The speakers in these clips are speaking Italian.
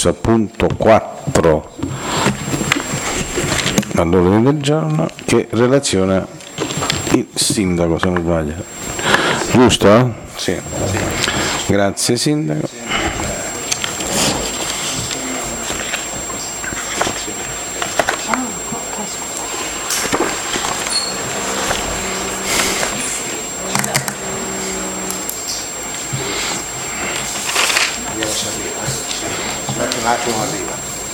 messo a punto 4 all'ordine del giorno, che relaziona il sindaco, se non sbaglio. Giusto? Sì. Grazie sindaco. Un attimo arriva.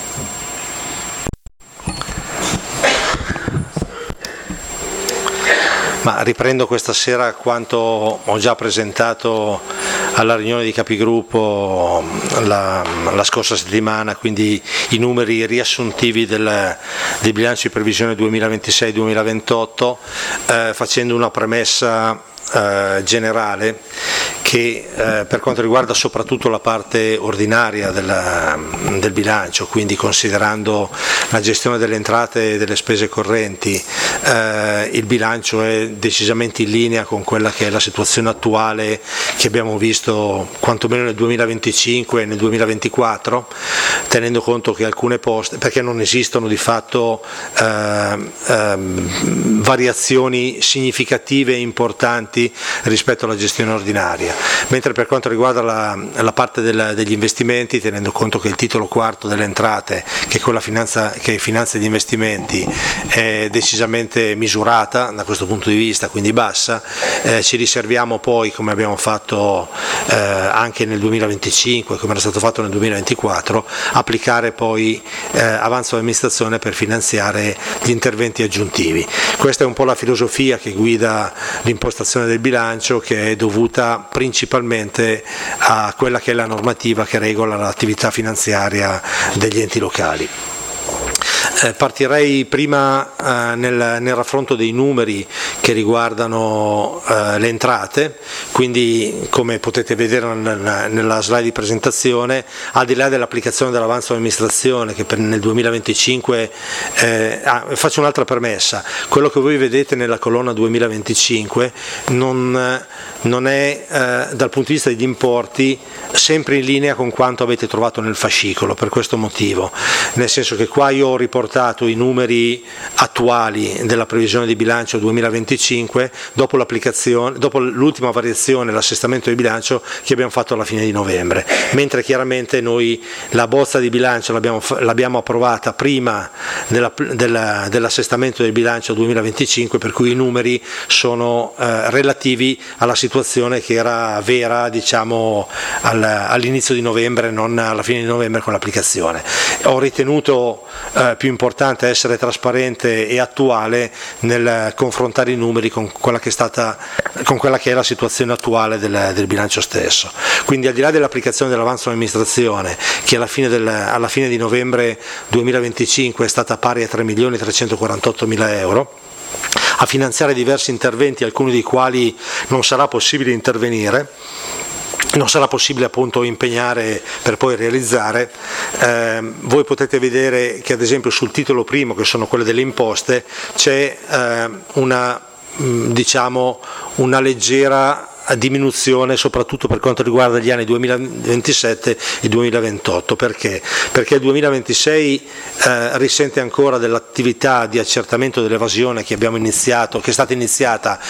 Ma riprendo questa sera quanto ho già presentato alla riunione di capigruppo la scorsa settimana, quindi i numeri riassuntivi dei bilanci di previsione 2026-2028, facendo una premessa generale che per quanto riguarda soprattutto la parte ordinaria del bilancio, quindi considerando la gestione delle entrate e delle spese correnti, il bilancio è decisamente in linea con quella che è la situazione attuale che abbiamo visto quantomeno nel 2025 e nel 2024, tenendo conto che alcune poste, perché non esistono di fatto variazioni significative e importanti rispetto alla gestione ordinaria, mentre per quanto riguarda la parte degli investimenti, tenendo conto che il titolo quarto delle entrate, che è quella che finanzia gli investimenti, è decisamente misurata da questo punto di vista, quindi bassa, ci riserviamo poi, come abbiamo fatto anche nel 2025, come era stato fatto nel 2024, applicare poi avanzo all'amministrazione per finanziare gli interventi aggiuntivi. Questa è un po' la filosofia che guida l'impostazione del bilancio, che è dovuta principalmente a quella che è la normativa che regola l'attività finanziaria degli enti locali. Partirei prima nel raffronto dei numeri che riguardano le entrate, quindi come potete vedere nella slide di presentazione, al di là dell'applicazione dell'avanzo all'amministrazione che nel 2025, faccio un'altra premessa, quello che voi vedete nella colonna 2025 non è dal punto di vista degli importi sempre in linea con quanto avete trovato nel fascicolo, per questo motivo, nel senso che qua io ho riportato i numeri attuali della previsione di bilancio 2025 dopo l'ultima variazione, l'assestamento di bilancio che abbiamo fatto alla fine di novembre, mentre chiaramente noi la bozza di bilancio l'abbiamo approvata prima dell'assestamento del bilancio 2025, per cui i numeri sono relativi alla situazione che era vera, diciamo, all'inizio di novembre, non alla fine di novembre con l'applicazione. Ho ritenuto più importante essere trasparente e attuale nel confrontare i numeri con quella che è la situazione attuale del bilancio stesso. Quindi al di là dell'applicazione dell'avanzo all'amministrazione, che alla fine di novembre 2025 è stata pari a 3.348.000 euro, a finanziare diversi interventi, alcuni dei quali non sarà possibile intervenire, non sarà possibile appunto impegnare per poi realizzare. Voi potete vedere che ad esempio sul titolo primo, che sono quelle delle imposte, c'è una leggera diminuzione, soprattutto per quanto riguarda gli anni 2027 e 2028. Perché? Perché il 2026 risente ancora dell'attività di accertamento dell'evasione che abbiamo iniziato, che è stata iniziata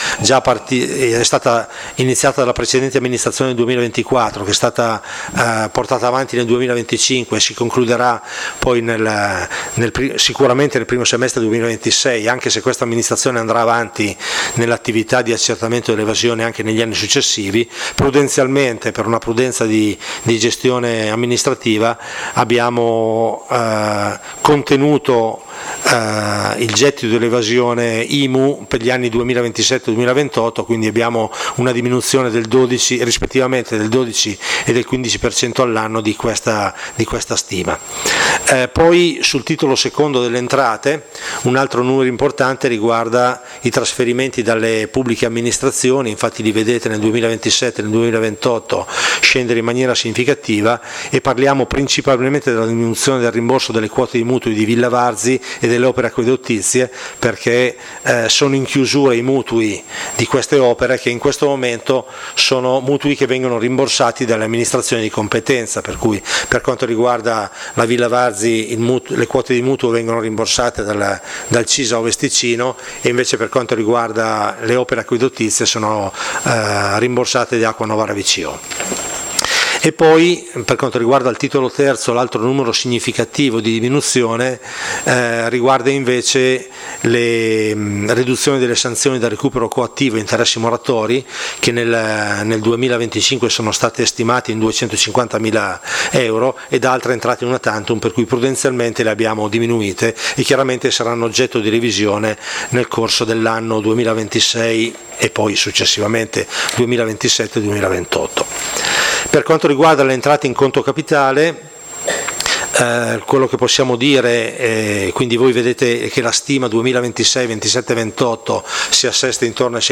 dalla precedente amministrazione del 2024, che è stata portata avanti nel 2025 e si concluderà poi sicuramente nel primo semestre 2026, anche se questa amministrazione andrà avanti nell'attività di accertamento dell'evasione anche negli anni successivi. Prudenzialmente, per una prudenza di gestione amministrativa, abbiamo contenuto il gettito dell'evasione IMU per gli anni 2027-2028, quindi abbiamo una diminuzione del 12, rispettivamente del 12 e del 15% all'anno di questa stima. Poi sul titolo secondo delle entrate, un altro numero importante riguarda i trasferimenti dalle pubbliche amministrazioni, infatti li vedete nel 2027 e nel 2028 scendere in maniera significativa, e parliamo principalmente della diminuzione del rimborso delle quote di mutui di Villa Varzi e del delle opere acquedottizie, perché sono in chiusura i mutui di queste opere, che in questo momento sono mutui che vengono rimborsati dalle amministrazioni di competenza, per cui per quanto riguarda la Villa Varzi le quote di mutuo vengono rimborsate dal CISA Ovest Ticino, e invece per quanto riguarda le opere acquedottizie sono rimborsate di Acqua Novara VCO. E poi per quanto riguarda il titolo terzo, l'altro numero significativo di diminuzione riguarda invece le riduzioni delle sanzioni da recupero coattivo e interessi moratori, che nel 2025 sono state stimate in 250.000 euro, ed altre entrate una tantum, per cui prudenzialmente le abbiamo diminuite e chiaramente saranno oggetto di revisione nel corso dell'anno 2026 e poi successivamente 2027-2028. Per quanto riguarda le entrate in conto capitale, quello che possiamo dire, quindi voi vedete che la stima 2026, 27, 28 si assesta intorno ai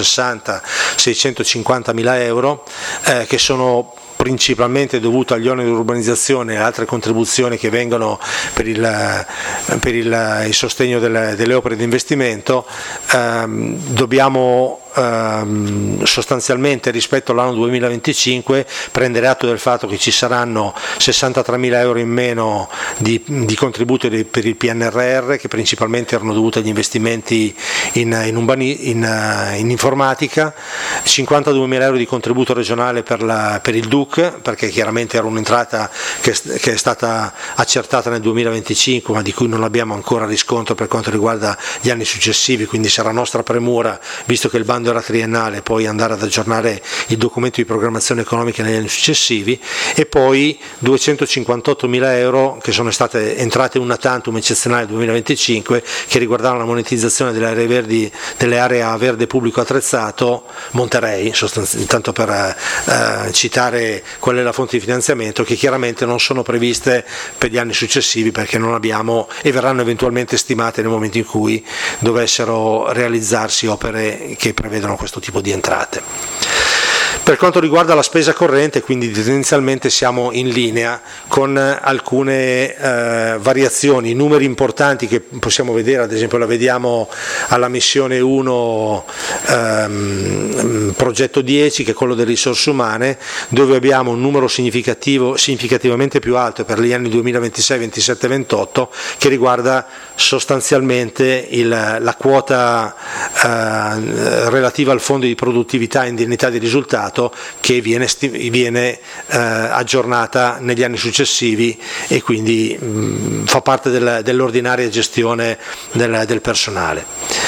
660-650 mila euro, che sono principalmente dovuto agli oneri di urbanizzazione e altre contribuzioni che vengono per il sostegno delle opere di investimento. Dobbiamo sostanzialmente, rispetto all'anno 2025, prendere atto del fatto che ci saranno 63.000 euro in meno di contributi per il PNRR, che principalmente erano dovuti agli investimenti in informatica, 52.000 euro di contributo regionale per il DUC, perché chiaramente era un'entrata che è stata accertata nel 2025 ma di cui non abbiamo ancora riscontro per quanto riguarda gli anni successivi, quindi sarà nostra premura, visto che il bando era triennale, poi andare ad aggiornare il documento di programmazione economica negli anni successivi. E poi 258.000 euro che sono state entrate una tantum eccezionale nel 2025, che riguardavano la monetizzazione delle aree a verde pubblico attrezzato Monterey, tanto per citare qual è la fonte di finanziamento, che chiaramente non sono previste per gli anni successivi perché non abbiamo, e verranno eventualmente stimate nel momento in cui dovessero realizzarsi opere che prevedono questo tipo di entrate. Per quanto riguarda la spesa corrente, quindi tendenzialmente siamo in linea con alcune variazioni, numeri importanti che possiamo vedere, ad esempio la vediamo alla missione 1 progetto 10, che è quello delle risorse umane, dove abbiamo un numero significativamente più alto per gli anni 2026, 27 e 28, che riguarda sostanzialmente la quota relativa al fondo di produttività e indennità di risultato, che viene aggiornata negli anni successivi e quindi fa parte dell'ordinaria gestione del personale.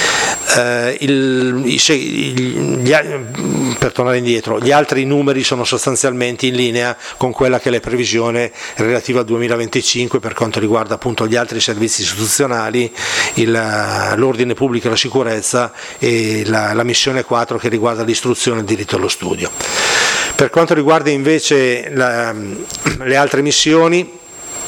Per tornare indietro, gli altri numeri sono sostanzialmente in linea con quella che è la previsione relativa al 2025 per quanto riguarda appunto gli altri servizi istituzionali, l'ordine pubblico e la sicurezza, e la missione 4 che riguarda l'istruzione e il diritto allo studio. Per quanto riguarda invece le altre missioni,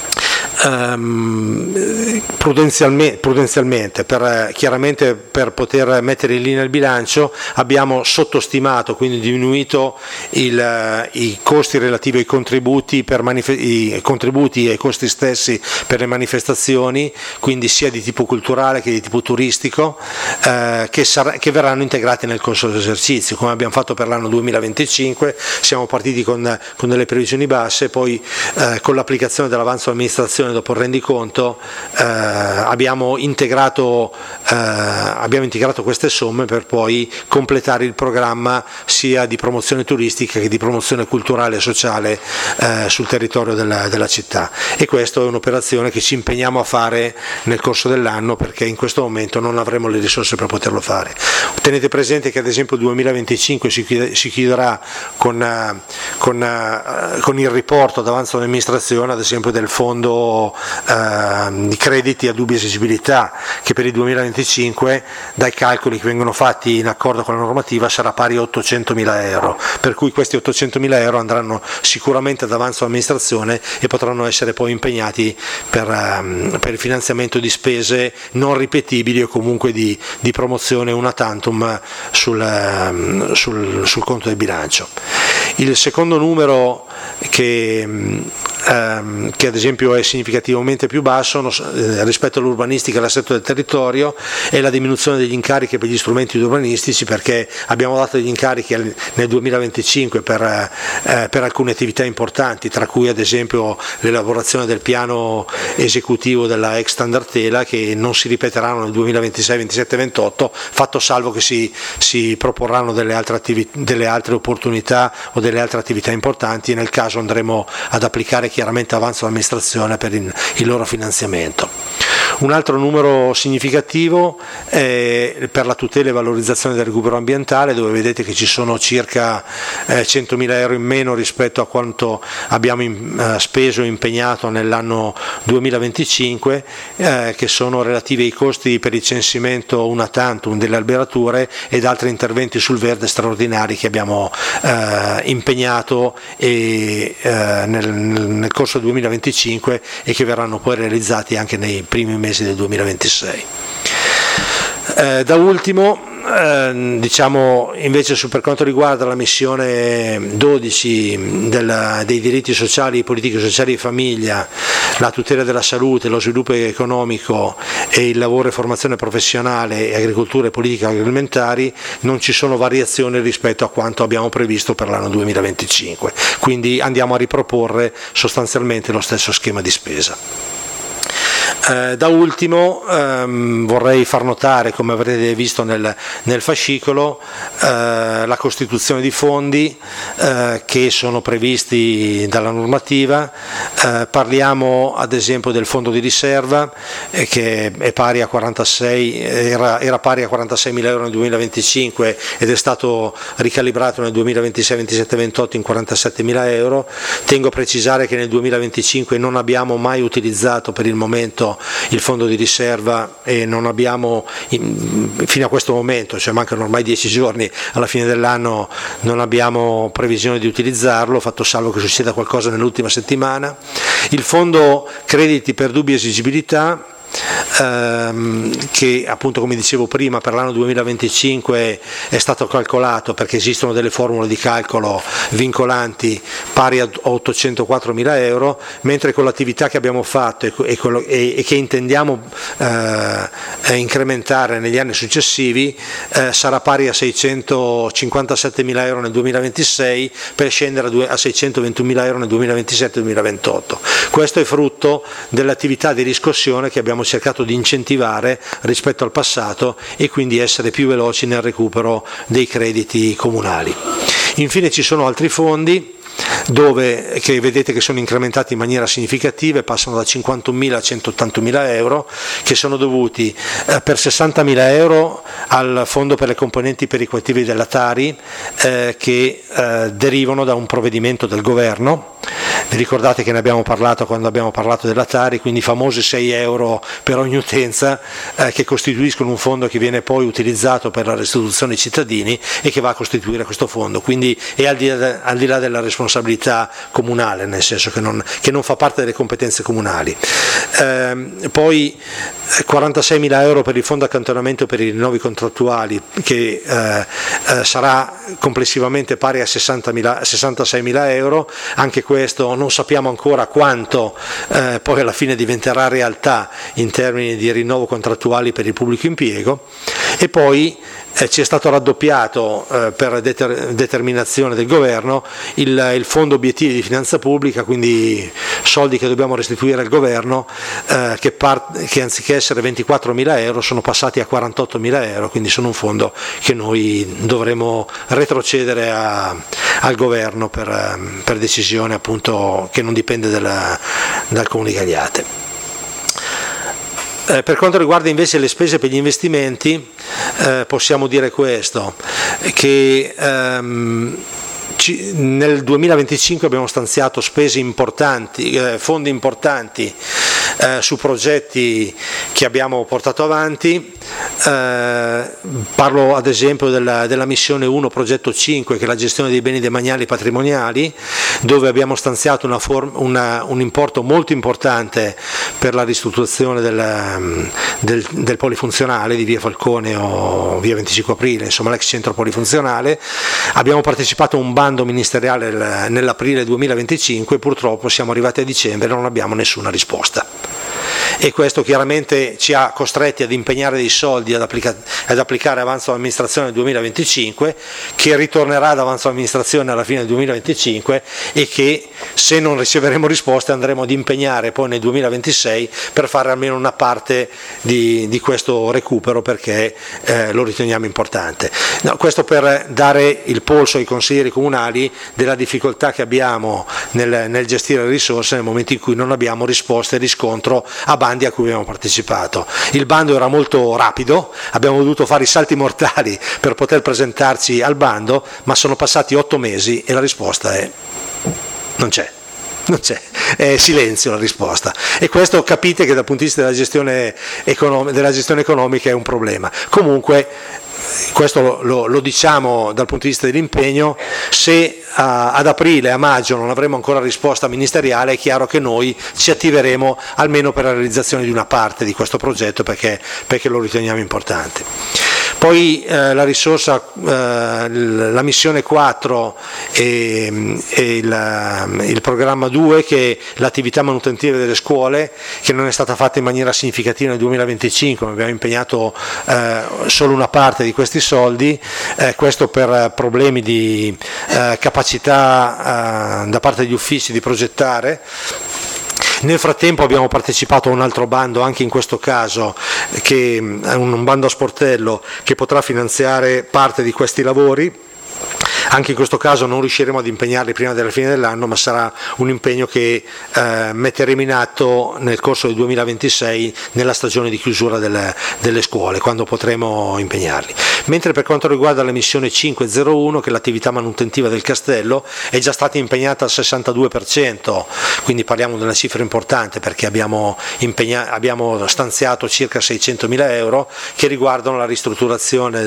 prudenzialmente chiaramente per poter mettere in linea il bilancio abbiamo sottostimato, quindi diminuito i costi relativi ai contributi e ai costi stessi per le manifestazioni, quindi sia di tipo culturale che di tipo turistico, che verranno integrati nel corso dell'esercizio, come abbiamo fatto per l'anno 2025. Siamo partiti con delle previsioni basse, poi con l'applicazione dell'avanzo amministrazione dopo il rendiconto abbiamo integrato queste somme per poi completare il programma sia di promozione turistica che di promozione culturale e sociale sul territorio della città, e questa è un'operazione che ci impegniamo a fare nel corso dell'anno, perché in questo momento non avremo le risorse per poterlo fare. Tenete presente che ad esempio il 2025 si chiuderà con il riporto d'avanzo all'amministrazione, ad esempio del fondo di crediti a dubbia esigibilità, che per il 2025 dai calcoli che vengono fatti in accordo con la normativa sarà pari a 800.000 euro, per cui questi 800.000 euro andranno sicuramente ad avanzo all'amministrazione e potranno essere poi impegnati per il finanziamento di spese non ripetibili o comunque di promozione una tantum sul conto del bilancio. Il secondo numero che che ad esempio è significativamente più basso rispetto all'urbanistica e all'assetto del territorio, è la diminuzione degli incarichi per gli strumenti urbanistici, perché abbiamo dato degli incarichi nel 2025 per alcune attività importanti, tra cui ad esempio l'elaborazione del piano esecutivo della ex standard Tela, che non si ripeteranno nel 2026, 27 e 28, fatto salvo che si proporranno delle altre opportunità o delle altre attività importanti, e nel caso andremo ad applicare chiaramente avanzo all'amministrazione per il loro finanziamento. Un altro numero significativo è per la tutela e valorizzazione del recupero ambientale, dove vedete che ci sono circa 100.000 euro in meno rispetto a quanto abbiamo speso e impegnato nell'anno 2025, che sono relativi ai costi per il censimento una tantum delle alberature ed altri interventi sul verde straordinari che abbiamo impegnato nel corso del 2025 e che verranno poi realizzati anche nei primi mesi del 2026. Da ultimo, diciamo invece per quanto riguarda la missione 12 dei diritti sociali, politiche sociali e famiglia, la tutela della salute, lo sviluppo economico e il lavoro e formazione professionale e agricoltura e politiche agroalimentari, non ci sono variazioni rispetto a quanto abbiamo previsto per l'anno 2025, quindi andiamo a riproporre sostanzialmente lo stesso schema di spesa. Da ultimo vorrei far notare, come avrete visto nel fascicolo, la costituzione di fondi che sono previsti dalla normativa. Parliamo ad esempio del fondo di riserva che è pari a 46, era pari a 46.000 euro nel 2025 ed è stato ricalibrato nel 2026, 27 e 28 in 47.000 euro. Tengo a precisare che nel 2025 non abbiamo mai utilizzato per il momento il fondo di riserva e non abbiamo fino a questo momento, cioè mancano ormai 10 giorni alla fine dell'anno, non abbiamo previsione di utilizzarlo, fatto salvo che succeda qualcosa nell'ultima settimana. Il fondo crediti per dubbia esigibilità, che appunto, come dicevo prima, per l'anno 2025 è stato calcolato, perché esistono delle formule di calcolo vincolanti, pari a 804.000 euro, mentre con l'attività che abbiamo fatto e che intendiamo incrementare negli anni successivi sarà pari a 657.000 euro nel 2026 per scendere a 621.000 euro nel 2027-2028. Questo è frutto dell'attività di riscossione che abbiamo cercato di incentivare rispetto al passato e quindi essere più veloci nel recupero dei crediti comunali. Infine ci sono altri fondi che vedete che sono incrementati in maniera significativa e passano da 51.000 a 180.000 euro, che sono dovuti per 60.000 euro al fondo per le componenti perequative della Tari che derivano da un provvedimento del governo. Vi ricordate che ne abbiamo parlato quando abbiamo parlato della Tari, quindi i famosi 6 euro per ogni utenza che costituiscono un fondo che viene poi utilizzato per la restituzione ai cittadini e che va a costituire questo fondo, quindi è al di là della responsabilità comunale, nel senso che non fa parte delle competenze comunali. Poi 46.000 euro per il fondo accantonamento per i rinnovi contrattuali, che sarà complessivamente pari a 66.000 euro, anche questo non sappiamo ancora quanto poi alla fine diventerà realtà in termini di rinnovo contrattuali per il pubblico impiego. E poi ci è stato raddoppiato per determinazione del governo il fondo obiettivi di finanza pubblica, quindi soldi che dobbiamo restituire al governo, che anziché essere 24.000 euro sono passati a 48.000 euro, quindi sono un fondo che noi dovremo retrocedere al governo per decisione appunto che non dipende dal Comune di Cagliate. Per quanto riguarda invece le spese per gli investimenti, possiamo dire questo, che nel 2025 abbiamo stanziato spese importanti, fondi importanti su progetti che abbiamo portato avanti. Parlo ad esempio della missione 1 progetto 5, che è la gestione dei beni demaniali patrimoniali, dove abbiamo stanziato un importo molto importante per la ristrutturazione del polifunzionale di via Falcone o via 25 aprile, insomma l'ex centro polifunzionale. Abbiamo partecipato a un bando ministeriale nell'aprile 2025, purtroppo siamo arrivati a dicembre e non abbiamo nessuna risposta. E questo chiaramente ci ha costretti ad impegnare dei soldi ad applicare avanzo all'amministrazione del 2025, che ritornerà ad avanzo all'amministrazione alla fine del 2025 e che, se non riceveremo risposte, andremo ad impegnare poi nel 2026 per fare almeno una parte di questo recupero, perché lo riteniamo importante. No, questo per dare il polso ai consiglieri comunali della difficoltà che abbiamo nel gestire le risorse nel momento in cui non abbiamo risposte e riscontro a bandi a cui abbiamo partecipato. Il bando era molto rapido, abbiamo dovuto fare i salti mortali per poter presentarci al bando, ma sono passati 8 mesi e la risposta è non c'è, è silenzio la risposta, e questo capite che dal punto di vista della gestione economica è un problema. Comunque questo lo diciamo dal punto di vista dell'impegno: se ad aprile, a maggio non avremo ancora risposta ministeriale, è chiaro che noi ci attiveremo almeno per la realizzazione di una parte di questo progetto, perché lo riteniamo importante. Poi la risorsa, la missione 4 e il programma 2, che è l'attività manutentiva delle scuole, che non è stata fatta in maniera significativa nel 2025, ma abbiamo impegnato solo una parte di questi soldi, questo per problemi di capacità da parte degli uffici di progettare. Nel frattempo abbiamo partecipato a un altro bando, anche in questo caso, che è un bando a sportello che potrà finanziare parte di questi lavori. Anche in questo caso non riusciremo ad impegnarli prima della fine dell'anno, ma sarà un impegno che metteremo in atto nel corso del 2026, nella stagione di chiusura delle scuole, quando potremo impegnarli. Mentre per quanto riguarda la missione 501, che è l'attività manutentiva del castello, è già stata impegnata al 62%, quindi parliamo di una cifra importante, perché abbiamo stanziato circa 600.000 euro che riguardano la ristrutturazione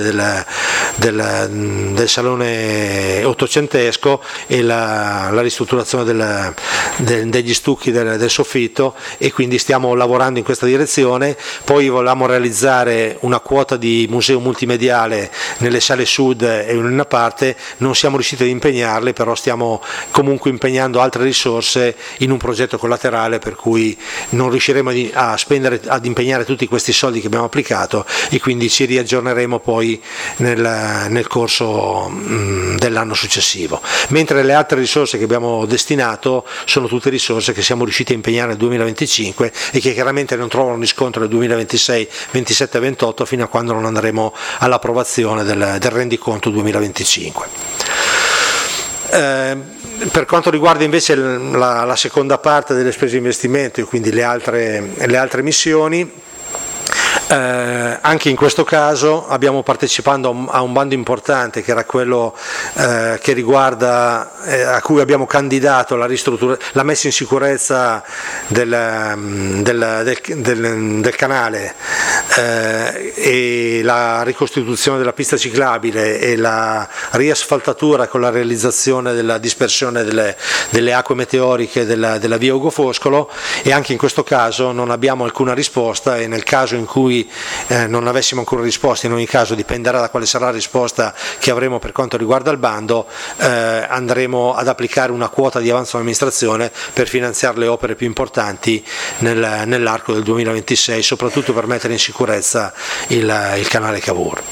del salone ottocentesco e la ristrutturazione degli stucchi del soffitto, e quindi stiamo lavorando in questa direzione. Poi volevamo realizzare una quota di museo multimediale nelle sale sud e in una parte, non siamo riusciti ad impegnarle, però stiamo comunque impegnando altre risorse in un progetto collaterale, per cui non riusciremo ad impegnare tutti questi soldi che abbiamo applicato, e quindi ci riaggiorneremo poi nel corso dell'anno successivo. Mentre le altre risorse che abbiamo destinato sono tutte risorse che siamo riusciti a impegnare nel 2025 e che chiaramente non trovano riscontro nel 2026, 27 e 28, fino a quando non andremo all'approvazione del rendiconto 2025. Per quanto riguarda invece la seconda parte delle spese di investimento, e quindi le altre missioni, anche in questo caso abbiamo partecipato a un bando importante, che era quello che riguarda, a cui abbiamo candidato la messa in sicurezza del canale e la ricostituzione della pista ciclabile e la riasfaltatura con la realizzazione della dispersione delle acque meteoriche della via Ugo Foscolo, e anche in questo caso non abbiamo alcuna risposta, e nel caso in cui non avessimo ancora risposta, in ogni caso dipenderà da quale sarà la risposta che avremo per quanto riguarda il bando, andremo ad applicare una quota di avanzo all'amministrazione per finanziare le opere più importanti nell'arco del 2026, soprattutto per mettere in sicurezza il canale Cavour.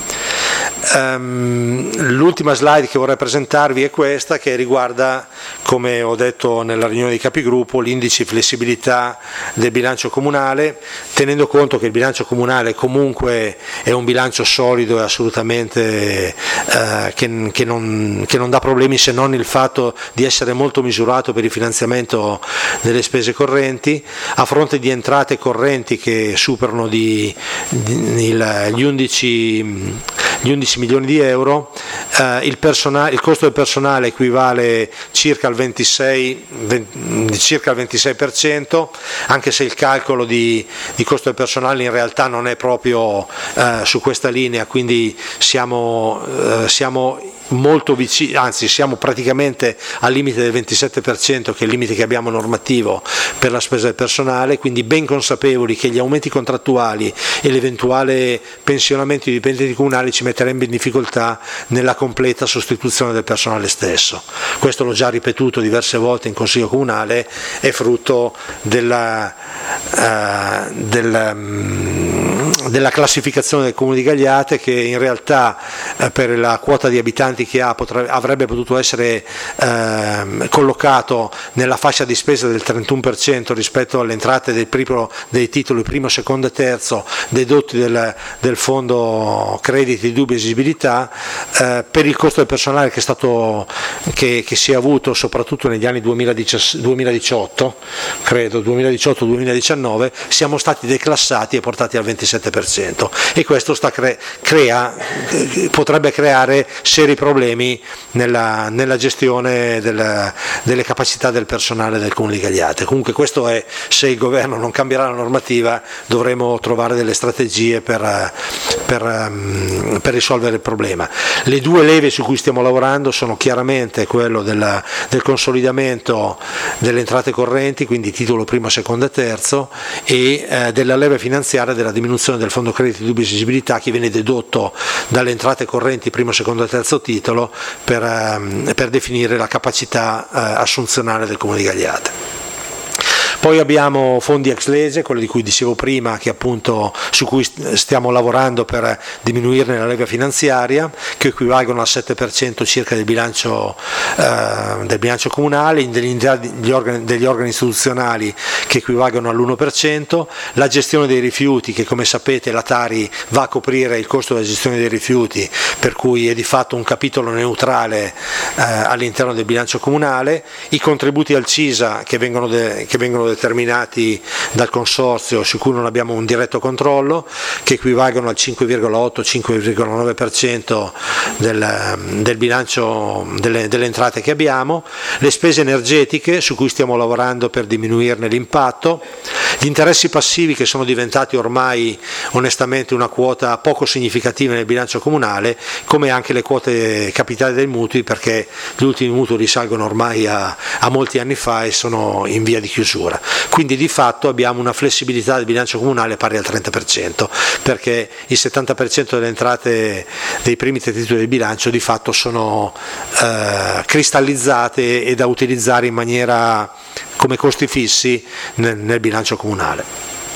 L'ultima slide che vorrei presentarvi è questa, che riguarda, come ho detto nella riunione dei capigruppo, l'indice di flessibilità del bilancio comunale, tenendo conto che il bilancio comunale comunque è un bilancio solido e assolutamente che non dà problemi, se non il fatto di essere molto misurato per il finanziamento delle spese correnti, a fronte di entrate correnti che superano gli 11 milioni di euro, il costo del personale equivale circa al 26%, anche se il calcolo di costo del personale in realtà non è proprio su questa linea, quindi siamo molto vicini, anzi siamo praticamente al limite del 27%, che è il limite che abbiamo normativo per la spesa del personale, quindi ben consapevoli che gli aumenti contrattuali e l'eventuale pensionamento di dipendenti comunali ci metterebbe in difficoltà nella completa sostituzione del personale stesso. Questo l'ho già ripetuto diverse volte in Consiglio Comunale, è frutto della classificazione del Comune di Gagliate, che in realtà per la quota di abitanti che ha avrebbe potuto essere collocato nella fascia di spesa del 31% rispetto alle entrate dei titoli primo, secondo e terzo dedotti del fondo crediti di dubbia esigibilità. Per il costo del personale che si è avuto soprattutto negli anni 2018, credo 2018-2019, siamo stati declassati e portati al 27%, e questo potrebbe creare seri problemi nella gestione delle capacità del personale del Comune di Gagliate. Comunque questo è, se il governo non cambierà la normativa dovremo trovare delle strategie per risolvere il problema. Le due leve su cui stiamo lavorando sono chiaramente quello del consolidamento delle entrate correnti, quindi titolo primo, secondo e terzo, e della leva finanziaria della diminuzione del fondo crediti di dubbia esigibilità, che viene dedotto dalle entrate correnti primo, secondo e terzo titolo per definire la capacità assunzionale del Comune di Gagliate. Poi abbiamo fondi ex lege, quello di cui dicevo prima, che appunto su cui stiamo lavorando per diminuirne la leva finanziaria, che equivalgono al 7% circa del bilancio comunale, degli organi istituzionali che equivalgono all'1%, la gestione dei rifiuti, che come sapete la Tari va a coprire il costo della gestione dei rifiuti, per cui è di fatto un capitolo neutrale all'interno del bilancio comunale, i contributi al CISA che vengono determinati dal consorzio, su cui non abbiamo un diretto controllo, che equivalgono al 5,8-5,9% del bilancio delle entrate che abbiamo, le spese energetiche su cui stiamo lavorando per diminuirne l'impatto, gli interessi passivi che sono diventati ormai onestamente una quota poco significativa nel bilancio comunale, come anche le quote capitali dei mutui, perché gli ultimi mutui risalgono ormai a molti anni fa e sono in via di chiusura. Quindi di fatto abbiamo una flessibilità del bilancio comunale pari al 30%, perché il 70% delle entrate dei primi tre titoli del bilancio di fatto sono cristallizzate e da utilizzare in maniera come costi fissi nel bilancio comunale.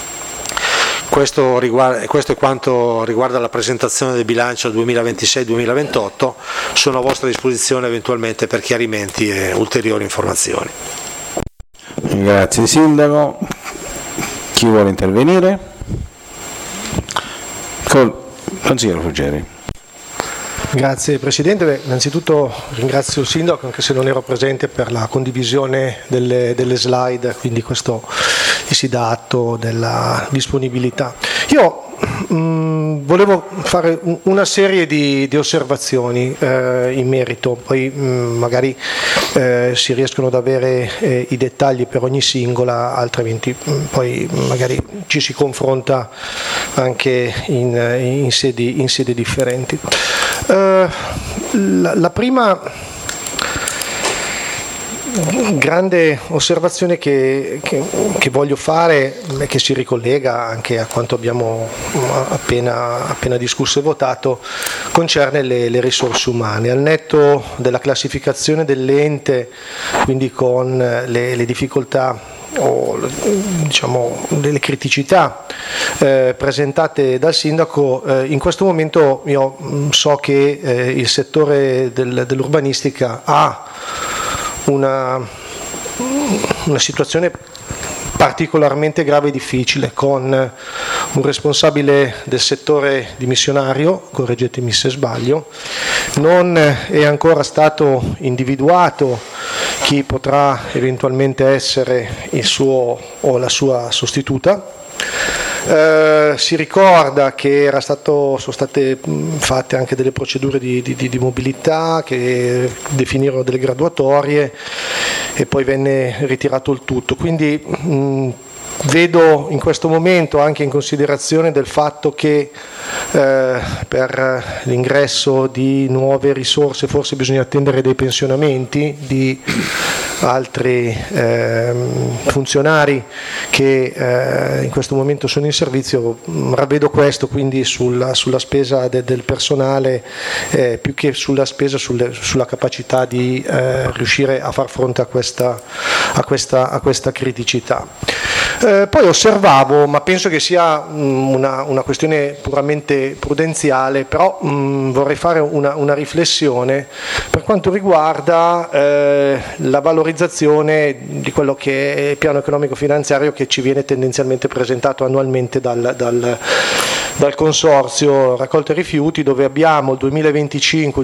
Questo è quanto riguarda la presentazione del bilancio 2026-2028, sono a vostra disposizione eventualmente per chiarimenti e ulteriori informazioni. Grazie Sindaco. Chi vuole intervenire? Consigliere Ruggeri. Grazie Presidente. Innanzitutto ringrazio il Sindaco, anche se non ero presente, per la condivisione delle slide, quindi questo si dà atto della disponibilità. Io volevo fare una serie di osservazioni in merito, poi magari si riescono ad avere i dettagli per ogni singola, altrimenti poi magari ci si confronta anche in sedi differenti. La prima grande osservazione che voglio fare, che si ricollega anche a quanto abbiamo appena discusso e votato, concerne le risorse umane. Al netto della classificazione dell'ente, quindi con le difficoltà o diciamo delle criticità presentate dal Sindaco, in questo momento io so che il settore dell'urbanistica ha una situazione particolarmente grave e difficile, con un responsabile del settore dimissionario, correggetemi se sbaglio, non è ancora stato individuato chi potrà eventualmente essere il suo o la sua sostituta. Si ricorda che sono state fatte anche delle procedure di mobilità che definirono delle graduatorie e poi venne ritirato il tutto, quindi vedo in questo momento, anche in considerazione del fatto che per l'ingresso di nuove risorse, forse bisogna attendere dei pensionamenti di altri funzionari che in questo momento sono in servizio. Ravvedo questo quindi sulla spesa del personale più che sulla spesa sulla capacità di riuscire a far fronte a questa criticità. Poi osservavo, ma penso che sia una questione puramente prudenziale, però vorrei fare una riflessione per quanto riguarda la valorizzazione di quello che è il piano economico finanziario che ci viene tendenzialmente presentato annualmente dal Consorzio Raccolta Rifiuti, dove abbiamo il 2025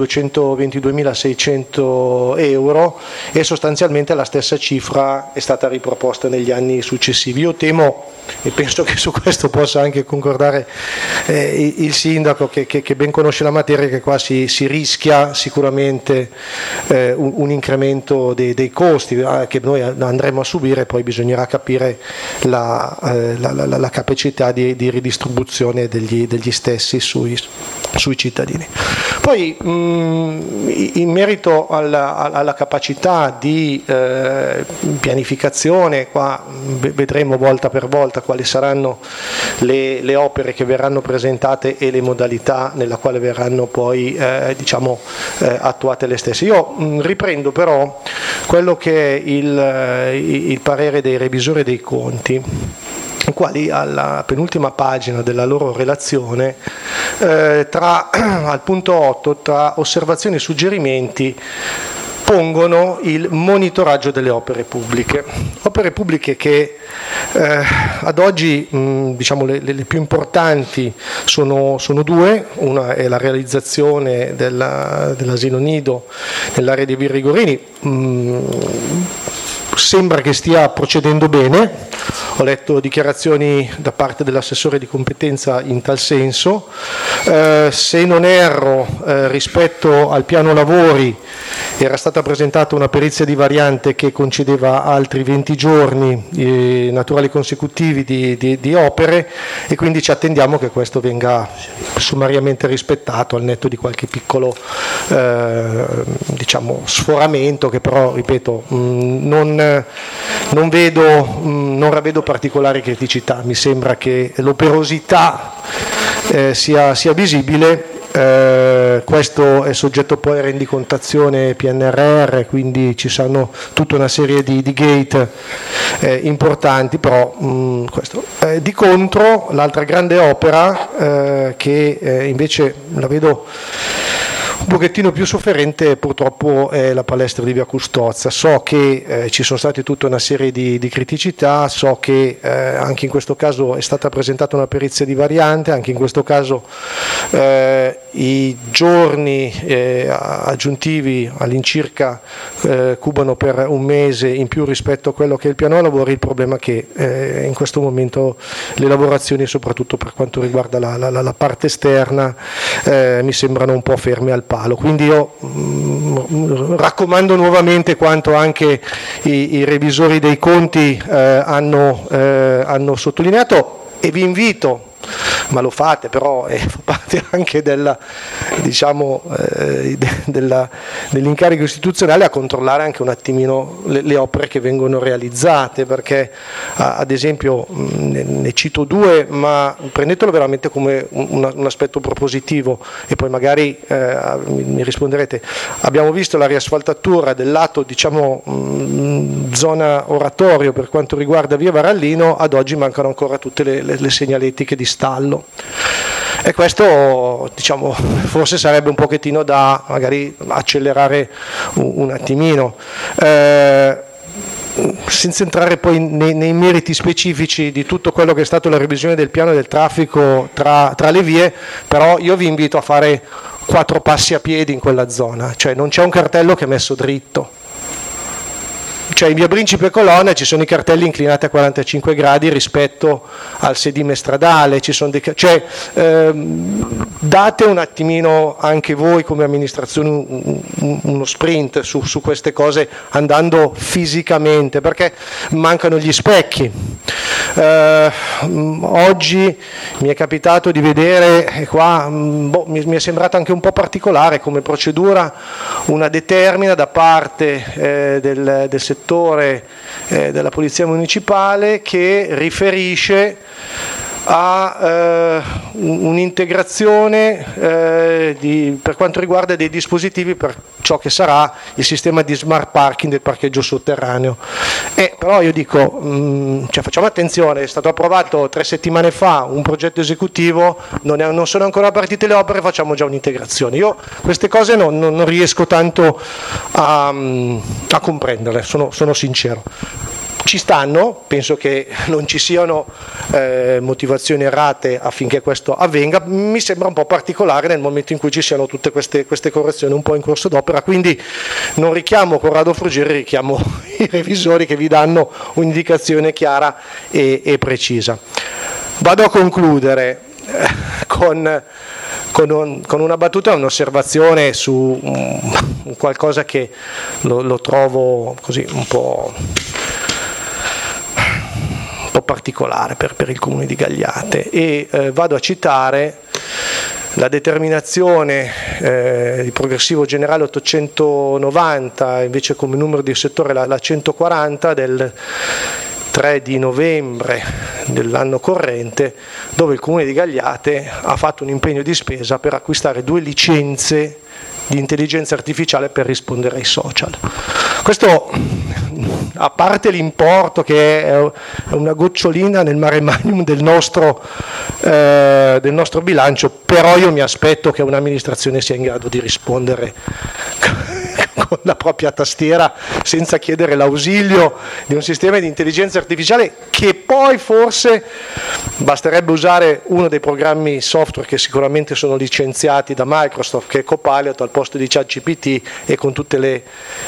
2.222.600 euro e sostanzialmente la stessa cifra è stata riproposta negli anni successivi. Io temo, e penso che su questo possa anche concordare il sindaco che ben conosce la materia, che qua si rischia sicuramente un incremento dei costi che noi andremo a subire, poi bisognerà capire la capacità di ridistribuzione degli stessi sui cittadini. Poi in merito alla capacità di pianificazione, qua vedremo volta per volta quali saranno le opere che verranno presentate e le modalità nella quale verranno poi attuate le stesse. Io riprendo però quello che è il parere dei revisori dei conti, i quali alla penultima pagina della loro relazione, al punto 8, tra osservazioni e suggerimenti, pongono il monitoraggio delle opere pubbliche che ad oggi le più importanti sono due. Una è la realizzazione dell'asilo nido nell'area di Via Rigorini, sembra che stia procedendo bene. Ho letto dichiarazioni da parte dell'assessore di competenza in tal senso. Se non erro, rispetto al piano lavori era stata presentata una perizia di variante che concedeva altri 20 giorni naturali consecutivi di opere, e quindi ci attendiamo che questo venga sommariamente rispettato, al netto di qualche piccolo sforamento che però, ripeto, non ravvedo particolari criticità. Mi sembra che l'operosità sia visibile. Questo è soggetto poi a rendicontazione PNRR, quindi ci saranno tutta una serie di gate importanti, però questo. Di contro, l'altra grande opera che invece la vedo un pochettino più sofferente purtroppo è la palestra di Via Custozza. So che ci sono state tutta una serie di criticità, so che anche in questo caso è stata presentata una perizia di variante, anche in questo caso i giorni aggiuntivi all'incirca cubano per un mese in più rispetto a quello che è il piano lavori. Il problema è che in questo momento le lavorazioni, soprattutto per quanto riguarda la parte esterna, mi sembrano un po' ferme al palo. Quindi io raccomando nuovamente quanto anche i revisori dei conti hanno sottolineato, e vi invito, ma lo fate, però fa parte anche dell'incarico istituzionale, a controllare anche un attimino le opere che vengono realizzate, perché ad esempio ne cito due, ma prendetelo veramente come un aspetto propositivo e poi magari mi risponderete. Abbiamo visto la riasfaltatura del lato zona oratorio per quanto riguarda via Varallino, ad oggi mancano ancora tutte le segnaletiche di stallo, e questo forse sarebbe un pochettino da magari accelerare un attimino, senza entrare poi nei meriti specifici di tutto quello che è stato la revisione del piano del traffico tra le vie. Però io vi invito a fare 4 passi a piedi in quella zona, cioè non c'è un cartello che è messo dritto. Cioè in via Principe Colonna ci sono i cartelli inclinati a 45 gradi rispetto al sedime stradale, date un attimino anche voi come amministrazione uno sprint su queste cose, andando fisicamente, perché mancano gli specchi, Oggi mi è capitato di vedere, e qua mi è sembrata anche un po' particolare come procedura, una determina da parte del settore della Polizia Municipale che riferisce a un'integrazione per quanto riguarda dei dispositivi per ciò che sarà il sistema di smart parking del parcheggio sotterraneo. Però io dico, facciamo attenzione, è stato approvato 3 settimane fa un progetto esecutivo, non sono ancora partite le opere, facciamo già un'integrazione. Io queste cose non riesco tanto a comprenderle, sono sincero. Ci stanno, penso che non ci siano motivazioni errate affinché questo avvenga, mi sembra un po' particolare nel momento in cui ci siano tutte queste correzioni un po' in corso d'opera, quindi non richiamo Corrado Frugieri, richiamo i revisori che vi danno un'indicazione chiara e precisa. Vado a concludere con una battuta e un'osservazione su qualcosa che lo trovo così un po' particolare per il comune di Gagliate, e vado a citare la determinazione di progressivo generale 890, invece come numero di settore la 140 del 3 di novembre dell'anno corrente, dove il comune di Gagliate ha fatto un impegno di spesa per acquistare 2 licenze di intelligenza artificiale per rispondere ai social. Questo, a parte l'importo che è una gocciolina nel mare magnum del nostro bilancio, però io mi aspetto che un'amministrazione sia in grado di rispondere con la propria tastiera senza chiedere l'ausilio di un sistema di intelligenza artificiale, che poi forse basterebbe usare uno dei programmi software che sicuramente sono licenziati da Microsoft, che è Copilot, al posto di ChatGPT, e con tutte le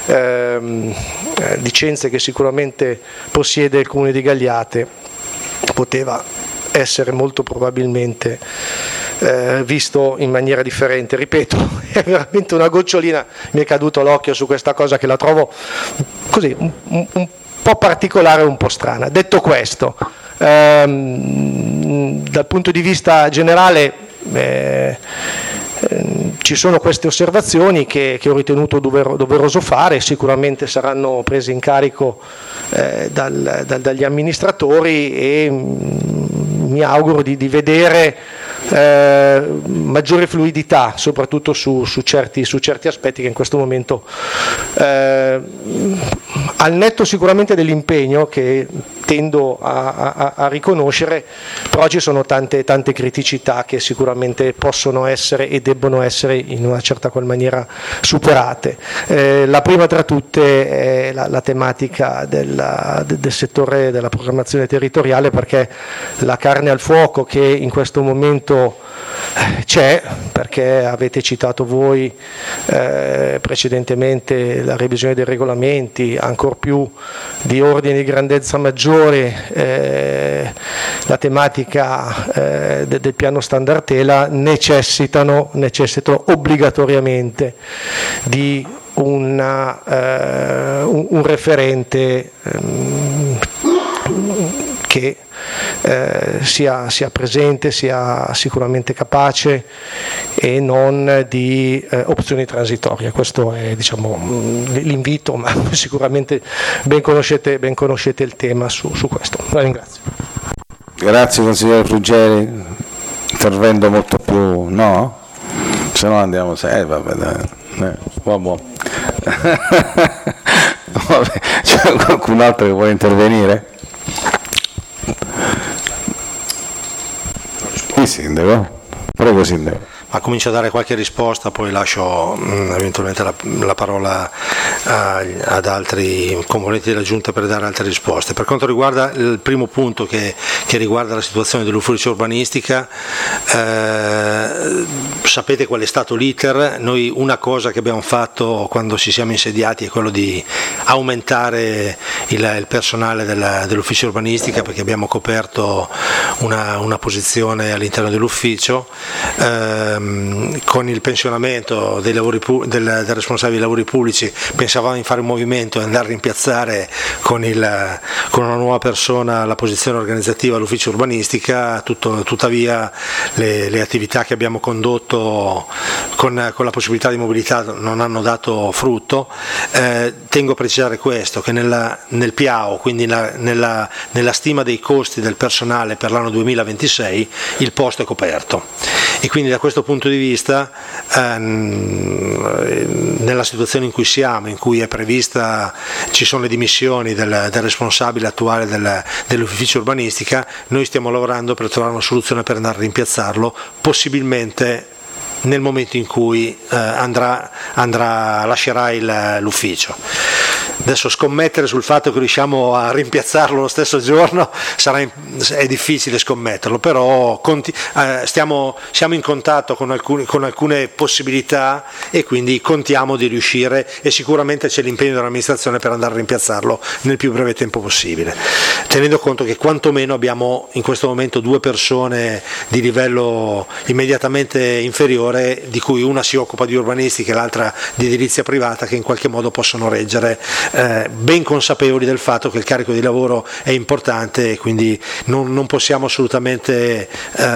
licenze che sicuramente possiede il comune di Gagliate poteva essere molto probabilmente visto in maniera differente. Ripeto, è veramente una gocciolina, mi è caduto l'occhio su questa cosa che la trovo così un po' particolare, un po' strana. Detto questo, dal punto di vista generale ci sono queste osservazioni che ho ritenuto doveroso fare, sicuramente saranno prese in carico dagli amministratori, e mi auguro di vedere maggiore fluidità soprattutto su certi aspetti che in questo momento, al netto sicuramente dell'impegno che tendo a riconoscere, però ci sono tante criticità che sicuramente possono essere e debbono essere in una certa qual maniera superate. La prima tra tutte è la tematica del settore della programmazione territoriale, perché la carne al fuoco che in questo momento c'è, perché avete citato voi precedentemente la revisione dei regolamenti, ancor più di ordine di grandezza maggiore, la tematica del piano standard tela, necessitano obbligatoriamente di un referente che sia presente, sia sicuramente capace, e non di opzioni transitorie. Questo è, l'invito, ma sicuramente ben conoscete il tema su questo. La ringrazio. Grazie consigliere Frugieri, intervento molto più, no? Se no andiamo, vabbè, vabbè. C'è qualcun altro che vuole intervenire? Il sindaco, prego sindaco. Ma comincio a dare qualche risposta, poi lascio eventualmente la parola ad altri componenti della Giunta per dare altre risposte. Per quanto riguarda il primo punto che che riguarda la situazione dell'ufficio urbanistica. Sapete qual è stato l'iter? Noi una cosa che abbiamo fatto quando ci siamo insediati è quello di aumentare il personale dell'ufficio urbanistica, perché abbiamo coperto una posizione all'interno dell'ufficio. Con il pensionamento del responsabile dei lavori pubblici pensavamo di fare un movimento e andare a rimpiazzare con una nuova persona la posizione organizzativa all'ufficio urbanistica. Tuttavia le attività che abbiamo condotto con la possibilità di mobilità non hanno dato frutto. Tengo a precisare questo, che nel PIAO, quindi nella stima dei costi del personale per l'anno 2026, il posto è coperto, e quindi da questo punto di vista, nella situazione in cui siamo, in cui è prevista, ci sono le dimissioni del responsabile attuale dell'ufficio urbanistica, noi stiamo lavorando per trovare una soluzione per andare a rimpiazzarlo, possibilmente nel momento in cui lascerà l'ufficio. Adesso scommettere sul fatto che riusciamo a rimpiazzarlo lo stesso giorno è difficile scommetterlo, però siamo in contatto con alcune possibilità, e quindi contiamo di riuscire, e sicuramente c'è l'impegno dell'amministrazione per andare a rimpiazzarlo nel più breve tempo possibile, tenendo conto che quantomeno abbiamo in questo momento 2 persone di livello immediatamente inferiore, di cui una si occupa di urbanistica e l'altra di edilizia privata, che in qualche modo possono reggere, ben consapevoli del fatto che il carico di lavoro è importante, e quindi non possiamo assolutamente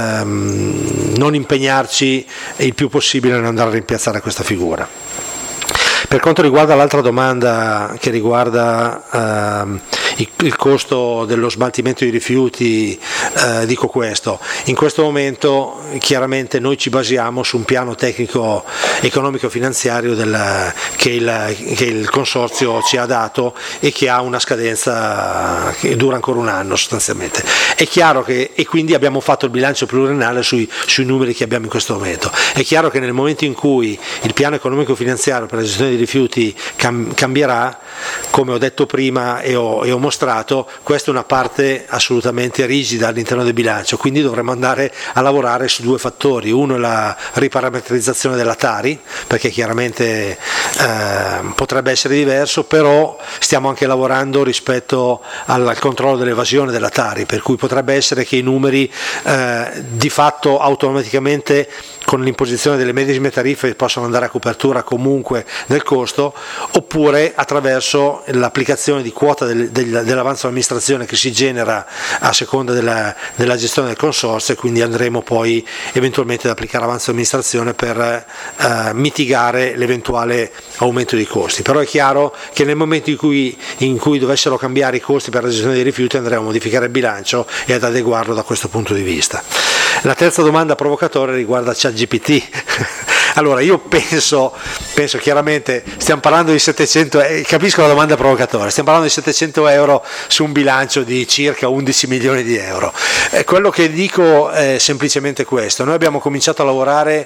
non impegnarci il più possibile nell'andare a rimpiazzare questa figura. Per quanto riguarda l'altra domanda, che riguarda il costo dello smaltimento di rifiuti, dico questo: in questo momento chiaramente noi ci basiamo su un piano tecnico economico finanziario che il consorzio ci ha dato, e che ha una scadenza che dura ancora un anno sostanzialmente. È chiaro che, e quindi abbiamo fatto il bilancio pluriennale sui numeri che abbiamo in questo momento. È chiaro che nel momento in cui il piano economico finanziario per la gestione dei rifiuti cambierà, come ho detto prima e ho mostrato, questa è una parte assolutamente rigida all'interno del bilancio, quindi dovremo andare a lavorare su 2 fattori. Uno è la riparametrizzazione della Tari, perché chiaramente potrebbe essere diverso, però stiamo anche lavorando rispetto al controllo dell'evasione della Tari, per cui potrebbe essere che i numeri di fatto automaticamente, con l'imposizione delle medesime tariffe, possono andare a copertura comunque del costo, oppure attraverso l'applicazione di quota dell'avanzo amministrazione che si genera a seconda della gestione del consorzio, e quindi andremo poi eventualmente ad applicare avanzo amministrazione per mitigare l'eventuale aumento dei costi. Però è chiaro che nel momento in cui dovessero cambiare i costi per la gestione dei rifiuti, andremo a modificare il bilancio e ad adeguarlo da questo punto di vista. La terza domanda provocatoria riguarda ChatGPT. Allora, io penso chiaramente, stiamo parlando di 700, capisco la domanda provocatoria, stiamo parlando di 700 euro su un bilancio di circa 11 milioni di euro. Quello che dico è semplicemente questo: noi abbiamo cominciato a lavorare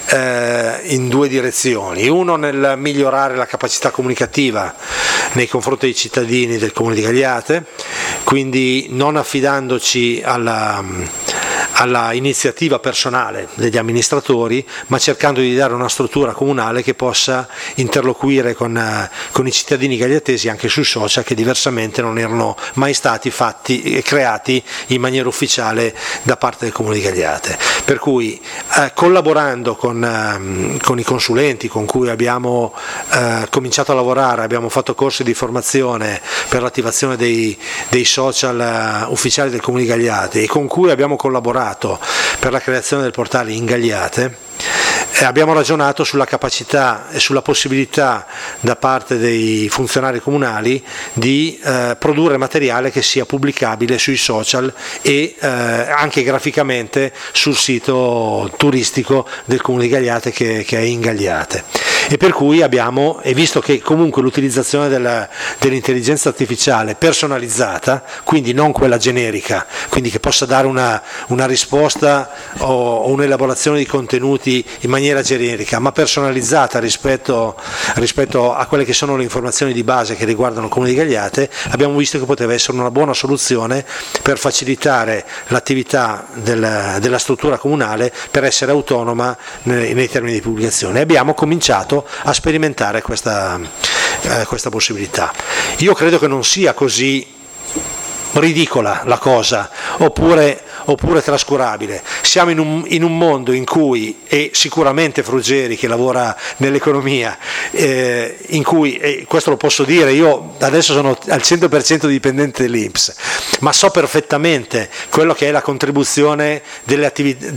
in 2 direzioni. Uno, nel migliorare la capacità comunicativa nei confronti dei cittadini del Comune di Gagliate, quindi non affidandoci alla iniziativa personale degli amministratori, ma cercando di dare una struttura comunale che possa interloquire con i cittadini gagliatesi anche sui social, che diversamente non erano mai stati fatti e creati in maniera ufficiale da parte del Comune di Gagliate. Per cui collaborando con i consulenti con cui abbiamo cominciato a lavorare, abbiamo fatto corsi di formazione per l'attivazione dei social ufficiali del Comune di Gagliate, e con cui abbiamo collaborato per la creazione del portale in Gagliate, abbiamo ragionato sulla capacità e sulla possibilità da parte dei funzionari comunali di produrre materiale che sia pubblicabile sui social e anche graficamente sul sito turistico del Comune di Gagliate, che è in Gagliate. e per cui abbiamo, e visto che comunque l'utilizzazione dell'intelligenza artificiale personalizzata, quindi non quella generica, quindi che possa dare una risposta o un'elaborazione di contenuti in maniera generica, ma personalizzata rispetto a quelle che sono le informazioni di base che riguardano il Comune di Gagliate, abbiamo visto che poteva essere una buona soluzione per facilitare l'attività della struttura comunale per essere autonoma nei termini di pubblicazione. Abbiamo cominciato a sperimentare questa possibilità. Io credo che non sia così ridicola la cosa, oppure trascurabile. Siamo in un mondo in cui, e sicuramente Fruggeri che lavora nell'economia, in cui, questo lo posso dire, io adesso sono al 100% dipendente dell'INPS, ma so perfettamente quello che è la contribuzione delle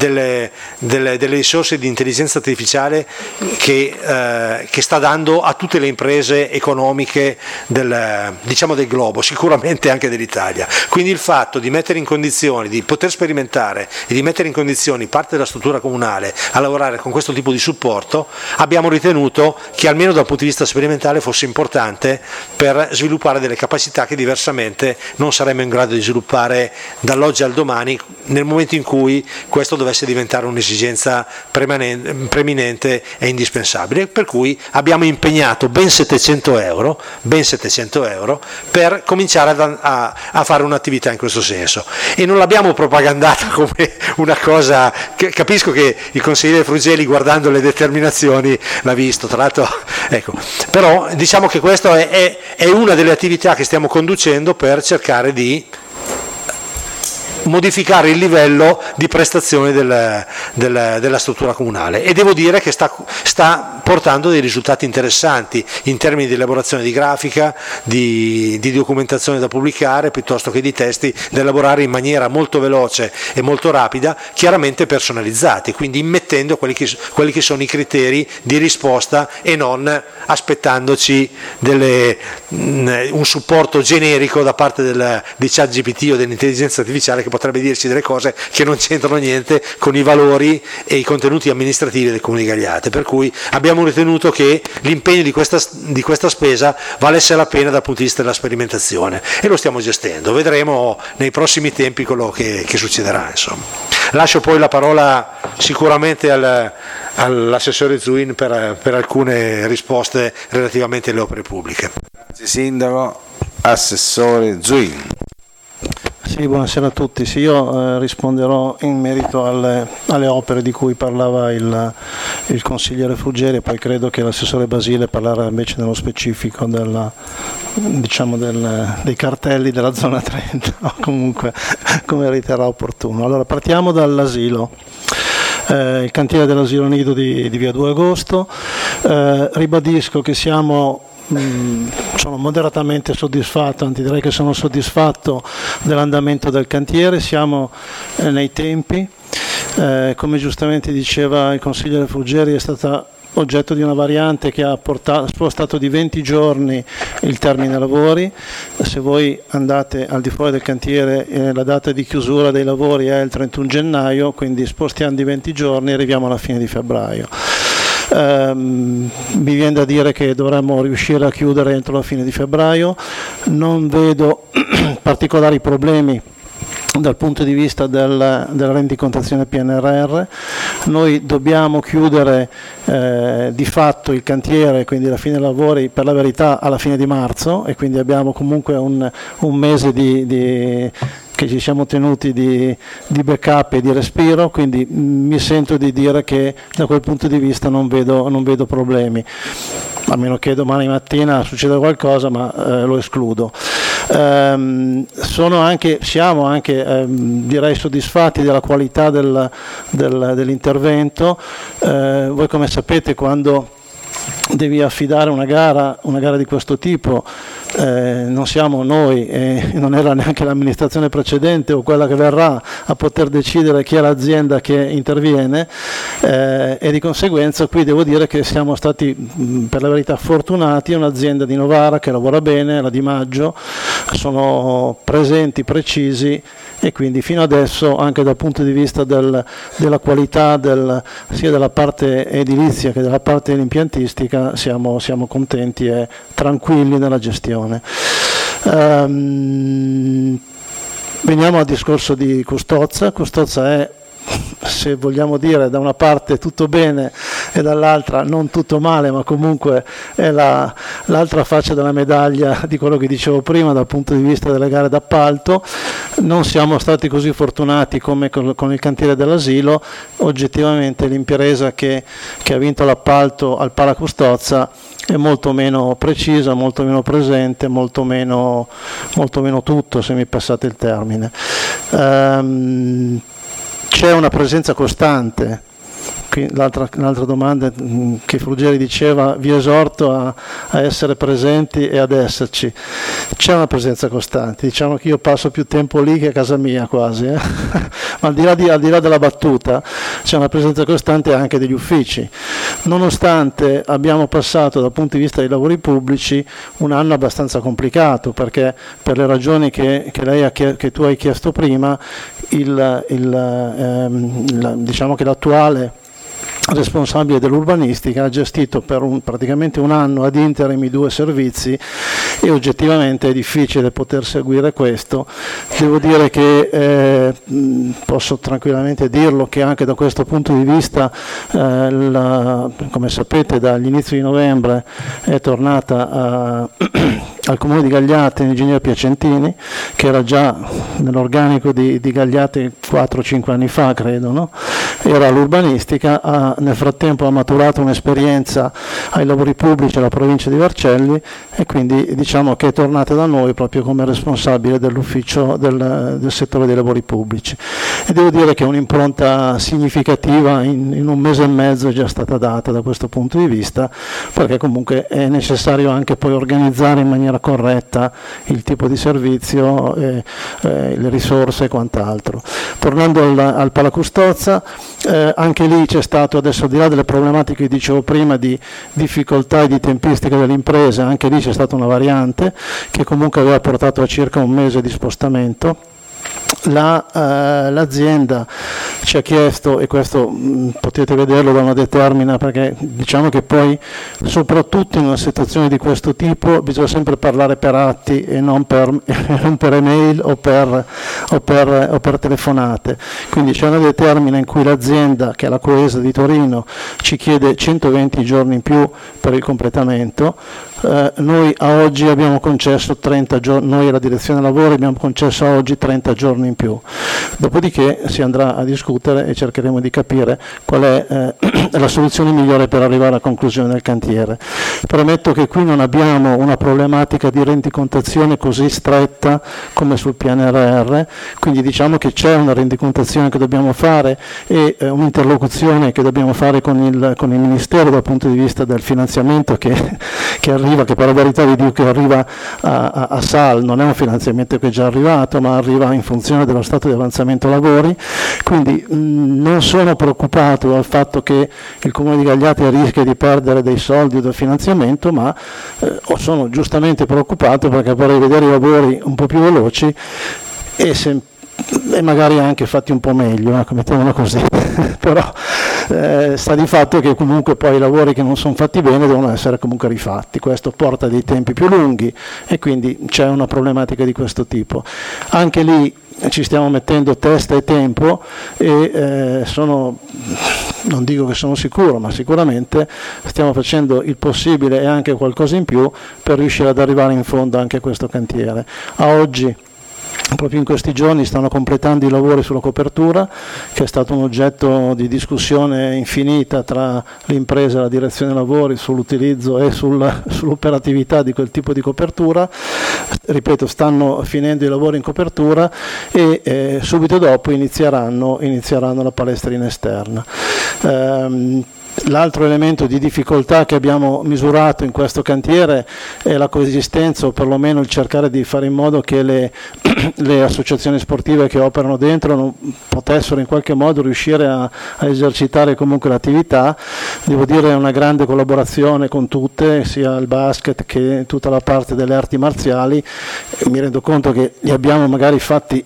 risorse di intelligenza artificiale che sta dando a tutte le imprese economiche del globo, sicuramente anche dell'Italia. Quindi il fatto di mettere in condizioni, di poter sperimentare e di mettere in condizioni parte della struttura comunale a lavorare con questo tipo di supporto, abbiamo ritenuto che almeno dal punto di vista sperimentale fosse importante per sviluppare delle capacità che diversamente non saremmo in grado di sviluppare dall'oggi al domani, nel momento in cui questo dovesse diventare un'esigenza preminente e indispensabile, per cui abbiamo impegnato ben 700 euro per cominciare a fare un'attività in questo senso, e non l'abbiamo propagandata come una cosa che capisco che il consigliere Fruggeri, guardando le determinazioni, l'ha visto, tra l'altro, ecco. Però diciamo che questa è una delle attività che stiamo conducendo per cercare di modificare il livello di prestazione della struttura comunale, e devo dire che sta portando dei risultati interessanti in termini di elaborazione di grafica, di documentazione da pubblicare piuttosto che di testi da elaborare in maniera molto veloce e molto rapida, chiaramente personalizzati, quindi immettendo quelli che sono i criteri di risposta e non aspettandoci un supporto generico da parte di ChatGPT o dell'intelligenza artificiale, che potrebbe dirci delle cose che non c'entrano niente con i valori e i contenuti amministrativi del Comune di Gagliate, per cui abbiamo ritenuto che l'impegno di questa spesa valesse la pena dal punto di vista della sperimentazione, e lo stiamo gestendo. Vedremo nei prossimi tempi quello che succederà, insomma. Lascio poi la parola sicuramente all'assessore Zuin per alcune risposte relativamente alle opere pubbliche. Grazie Sindaco. Assessore Zuin. Sì, buonasera a tutti. Sì, io risponderò in merito alle opere di cui parlava il consigliere Fruggeri, e poi credo che l'assessore Basile parlerà invece nello specifico dei cartelli della zona 30, o comunque come riterrà opportuno. Allora, partiamo dall'asilo. Il cantiere dell'asilo nido di via 2 agosto. Ribadisco che sono moderatamente soddisfatto, anzi direi che sono soddisfatto dell'andamento del cantiere, siamo nei tempi, come giustamente diceva il consigliere Fruggeri, è stata oggetto di una variante che ha spostato di 20 giorni il termine lavori. Se voi andate al di fuori del cantiere, la data di chiusura dei lavori è il 31 gennaio, quindi spostiamo di 20 giorni e arriviamo alla fine di febbraio. Mi viene da dire che dovremmo riuscire a chiudere entro la fine di febbraio. Non vedo particolari problemi dal punto di vista della rendicontazione PNRR. Noi dobbiamo chiudere di fatto il cantiere, quindi la fine dei lavori, per la verità alla fine di marzo, e quindi abbiamo comunque un mese che ci siamo tenuti di backup e di respiro, quindi mi sento di dire che da quel punto di vista non vedo problemi, a meno che domani mattina succeda qualcosa, ma lo escludo. Siamo anche direi soddisfatti della qualità dell'intervento. Voi come sapete, quando devi affidare una gara di questo tipo, non siamo noi e non era neanche l'amministrazione precedente o quella che verrà a poter decidere chi è l'azienda che interviene, e di conseguenza qui devo dire che siamo stati per la verità fortunati. È un'azienda di Novara che lavora bene, la Di Maggio, sono presenti, precisi e quindi fino adesso anche dal punto di vista della qualità sia della parte edilizia che della parte dell'impiantistica siamo contenti e tranquilli nella gestione. Veniamo al discorso di Custozza. Custozza è, se vogliamo dire, da una parte tutto bene e dall'altra non tutto male, ma comunque è l'altra faccia della medaglia di quello che dicevo prima dal punto di vista delle gare d'appalto. Non siamo stati così fortunati come con il cantiere dell'asilo. Oggettivamente l'impresa che ha vinto l'appalto al Pala Custozza è molto meno precisa, molto meno presente, molto meno tutto, se mi passate il termine. C'è una presenza costante. L'altra domanda che Fruggeri diceva, vi esorto a essere presenti e ad esserci. C'è una presenza costante, diciamo che io passo più tempo lì che a casa mia quasi, ma al di là della battuta c'è una presenza costante anche degli uffici, nonostante abbiamo passato dal punto di vista dei lavori pubblici un anno abbastanza complicato, perché per le ragioni che tu hai chiesto prima, diciamo che l'attuale responsabile dell'urbanistica ha gestito per praticamente un anno ad interim i 2 servizi e oggettivamente è difficile poter seguire questo. Devo dire che posso tranquillamente dirlo che anche da questo punto di vista come sapete dall'inizio di novembre è tornata al Comune di Gagliate l'ingegner Piacentini, che era già nell'organico di Gagliate 4-5 anni fa, credo, no? Era all'urbanistica, nel frattempo ha maturato un'esperienza ai lavori pubblici alla provincia di Vercelli e quindi diciamo che è tornata da noi proprio come responsabile dell'ufficio del settore dei lavori pubblici. E devo dire che un'impronta significativa in un mese e mezzo è già stata data da questo punto di vista, perché comunque è necessario anche poi organizzare in maniera corretta il tipo di servizio, le risorse e quant'altro. Tornando al Pala Custozza, anche lì c'è stato, adesso al di là delle problematiche che dicevo prima di difficoltà e di tempistica delle imprese, anche lì c'è stata una variante che comunque aveva portato a circa un mese di spostamento. L'azienda ci ha chiesto, e questo potete vederlo da una determina, perché diciamo che poi soprattutto in una situazione di questo tipo bisogna sempre parlare per atti e non per email o per telefonate, quindi c'è una determina in cui l'azienda, che è la Coesa di Torino, ci chiede 120 giorni in più per il completamento. Noi a oggi abbiamo concesso 30 giorni, noi alla direzione lavori abbiamo concesso a oggi 30 giorni in più, dopodiché si andrà a discutere e cercheremo di capire qual è la soluzione migliore per arrivare alla conclusione del cantiere. Premetto che qui non abbiamo una problematica di rendicontazione così stretta come sul PNRR, quindi diciamo che c'è una rendicontazione che dobbiamo fare e un'interlocuzione che dobbiamo fare con il Ministero dal punto di vista del finanziamento che arriva, che per la verità vi dico che arriva a SAL, non è un finanziamento che è già arrivato, ma arriva in funzione dello stato di avanzamento lavori, quindi non sono preoccupato dal fatto che il Comune di Gagliate rischia di perdere dei soldi del finanziamento, ma sono giustamente preoccupato perché vorrei vedere i lavori un po' più veloci e magari anche fatti un po' meglio, mettiamolo così. Però sta di fatto che comunque poi i lavori che non sono fatti bene devono essere comunque rifatti, questo porta dei tempi più lunghi e quindi c'è una problematica di questo tipo. Anche lì ci stiamo mettendo testa e tempo e non dico che sono sicuro, ma sicuramente stiamo facendo il possibile e anche qualcosa in più per riuscire ad arrivare in fondo anche a questo cantiere. A oggi, proprio in questi giorni, stanno completando i lavori sulla copertura, che è stato un oggetto di discussione infinita tra l'impresa e la direzione lavori sull'utilizzo e sull'operatività di quel tipo di copertura. Ripeto, stanno finendo i lavori in copertura e subito dopo inizieranno la palestrina esterna. L'altro elemento di difficoltà che abbiamo misurato in questo cantiere è la coesistenza, o perlomeno il cercare di fare in modo che le associazioni sportive che operano dentro non potessero in qualche modo riuscire a esercitare comunque l'attività. Devo dire una grande collaborazione con tutte, sia il basket che tutta la parte delle arti marziali. Mi rendo conto che li abbiamo magari fatti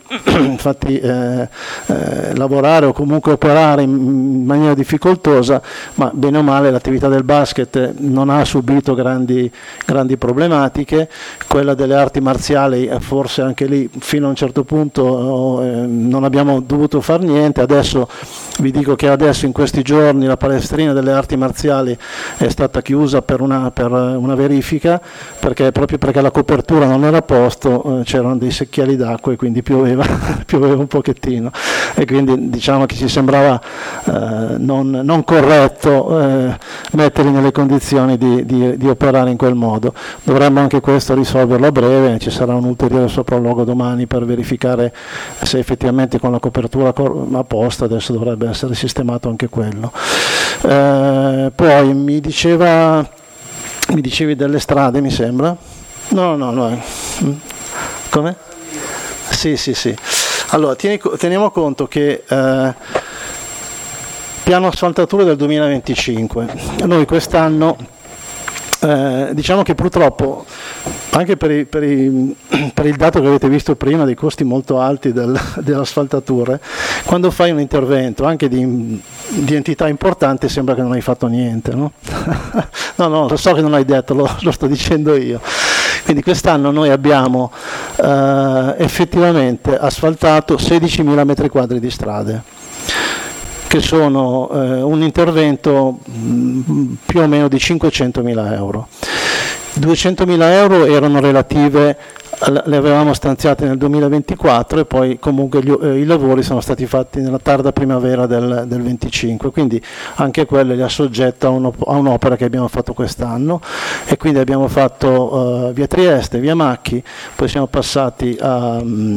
lavorare o comunque operare in maniera difficoltosa, ma bene o male l'attività del basket non ha subito grandi problematiche. Quella delle arti marziali forse anche lì fino a un certo punto non abbiamo dovuto fare niente. Adesso vi dico che in questi giorni la palestrina delle arti marziali è stata chiusa per una verifica, proprio perché la copertura non era a posto, c'erano dei secchiali d'acqua e quindi pioveva un pochettino, e quindi diciamo che ci sembrava non corretto metterli nelle condizioni di operare in quel modo. Dovremmo anche questo risolverlo a breve, ci sarà un ulteriore sopralluogo domani per verificare se effettivamente con la copertura a posto adesso dovrebbe essere sistemato anche quello. Poi mi dicevi delle strade, mi sembra? No. Come? Sì. Allora, teniamo conto che piano asfaltature del 2025, noi quest'anno diciamo che purtroppo anche per il dato che avete visto prima dei costi molto alti delle asfaltature, quando fai un intervento anche di entità importante sembra che non hai fatto niente, no? No, lo so che non l'hai detto, lo sto dicendo io. Quindi quest'anno noi abbiamo effettivamente asfaltato 16.000 metri quadri di strade, che sono un intervento più o meno di 500.000 euro. 200.000 euro erano relative, le avevamo stanziate nel 2024 e poi comunque i lavori sono stati fatti nella tarda primavera del 25, quindi anche quelle le assoggetta a un'opera che abbiamo fatto quest'anno, e quindi abbiamo fatto via Trieste, via Macchi, poi siamo passati a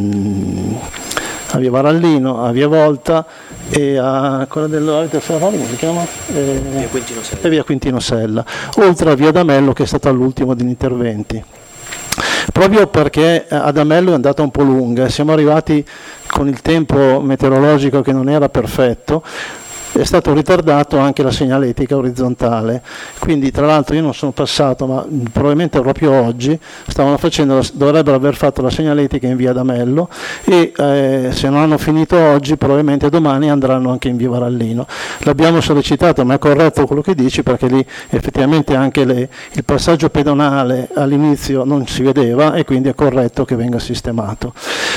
via Varallino, a via Volta e a quella come si chiama? Via Quintino Sella, oltre a via D'Amello che è stata l'ultimo degli interventi. Proprio perché ad Amello è andata un po' lunga, siamo arrivati con il tempo meteorologico che non era perfetto, è stato ritardato anche la segnaletica orizzontale, quindi tra l'altro io non sono passato, ma probabilmente proprio oggi dovrebbero aver fatto la segnaletica in via D'Amello e se non hanno finito oggi probabilmente domani andranno anche in via Varallino. L'abbiamo sollecitato, ma è corretto quello che dici, perché lì effettivamente anche il passaggio pedonale all'inizio non si vedeva e quindi è corretto che venga sistemato.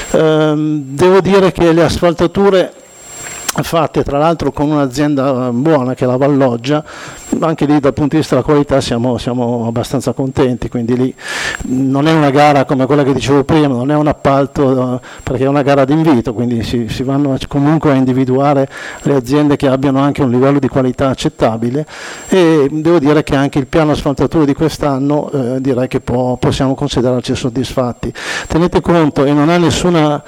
Devo dire che le asfaltature fatte tra l'altro con un'azienda buona che è la Valloggia, anche lì dal punto di vista della qualità siamo abbastanza contenti, quindi lì non è una gara come quella che dicevo prima, non è un appalto perché è una gara d'invito, quindi si vanno comunque a individuare le aziende che abbiano anche un livello di qualità accettabile, e devo dire che anche il piano asfaltature di quest'anno direi che possiamo considerarci soddisfatti. Tenete conto, e non è nessuna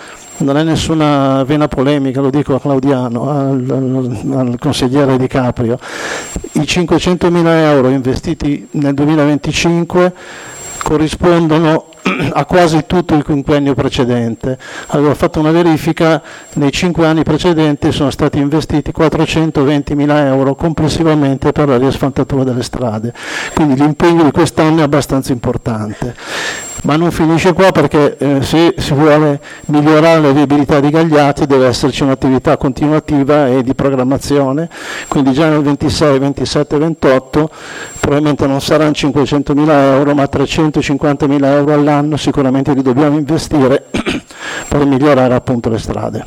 vena polemica, lo dico a Claudiano, al consigliere Di Caprio, i 500.000 euro investiti nel 2025 corrispondono a quasi tutto il quinquennio precedente. Avevo fatto una verifica, nei 5 anni precedenti sono stati investiti 420.000 euro complessivamente per la riasfaltatura delle strade, quindi l'impegno di quest'anno è abbastanza importante. Ma non finisce qua, perché se si vuole migliorare la viabilità di Gagliati deve esserci un'attività continuativa e di programmazione, quindi già nel 26, 27 e 28 probabilmente non saranno 500.000 euro ma 350.000 euro all'anno sicuramente li dobbiamo investire per migliorare appunto le strade.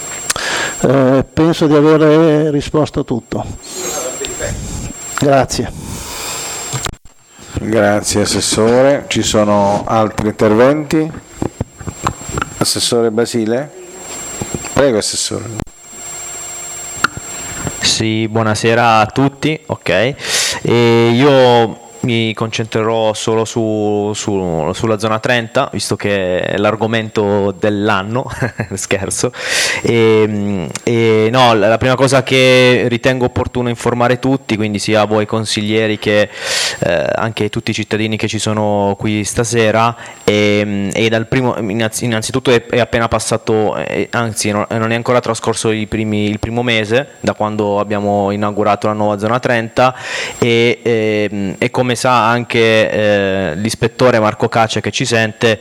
Penso di aver risposto a tutto. Grazie. Grazie Assessore. Ci sono altri interventi? Assessore Basile? Prego Assessore. Sì, buonasera a tutti. Ok. Io mi concentrerò solo sulla zona 30, visto che è l'argomento dell'anno, scherzo. No, la prima cosa che ritengo opportuno informare tutti, quindi sia voi consiglieri che anche tutti i cittadini che ci sono qui stasera, e dal primo, innanzitutto è appena passato, anzi non è ancora trascorso il primo mese da quando abbiamo inaugurato la nuova zona 30, e come sa anche l'ispettore Marco Caccia che ci sente,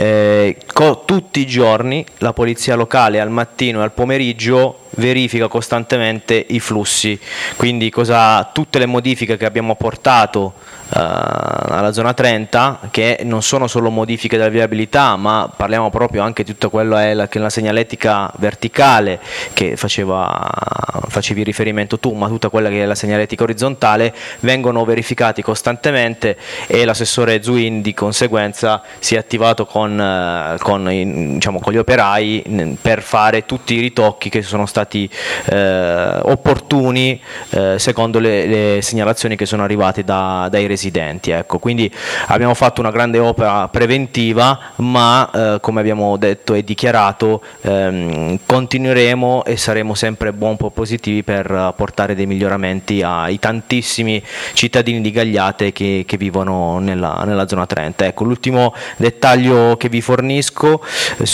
tutti i giorni la polizia locale al mattino e al pomeriggio verifica costantemente i flussi, quindi tutte le modifiche che abbiamo apportato alla zona 30, che non sono solo modifiche della viabilità, ma parliamo proprio anche di tutto quello che è la segnaletica verticale che facevi riferimento tu, ma tutta quella che è la segnaletica orizzontale, vengono verificati costantemente, e l'assessore Zuin di conseguenza si è attivato con gli operai per fare tutti i ritocchi che sono stati opportuni secondo le segnalazioni che sono arrivate dai residenti. Ecco, quindi abbiamo fatto una grande opera preventiva, ma come abbiamo detto e dichiarato, continueremo e saremo sempre buon propositivi per portare dei miglioramenti ai tantissimi cittadini di Gagliate che vivono nella zona 30. Ecco, l'ultimo dettaglio che vi fornisco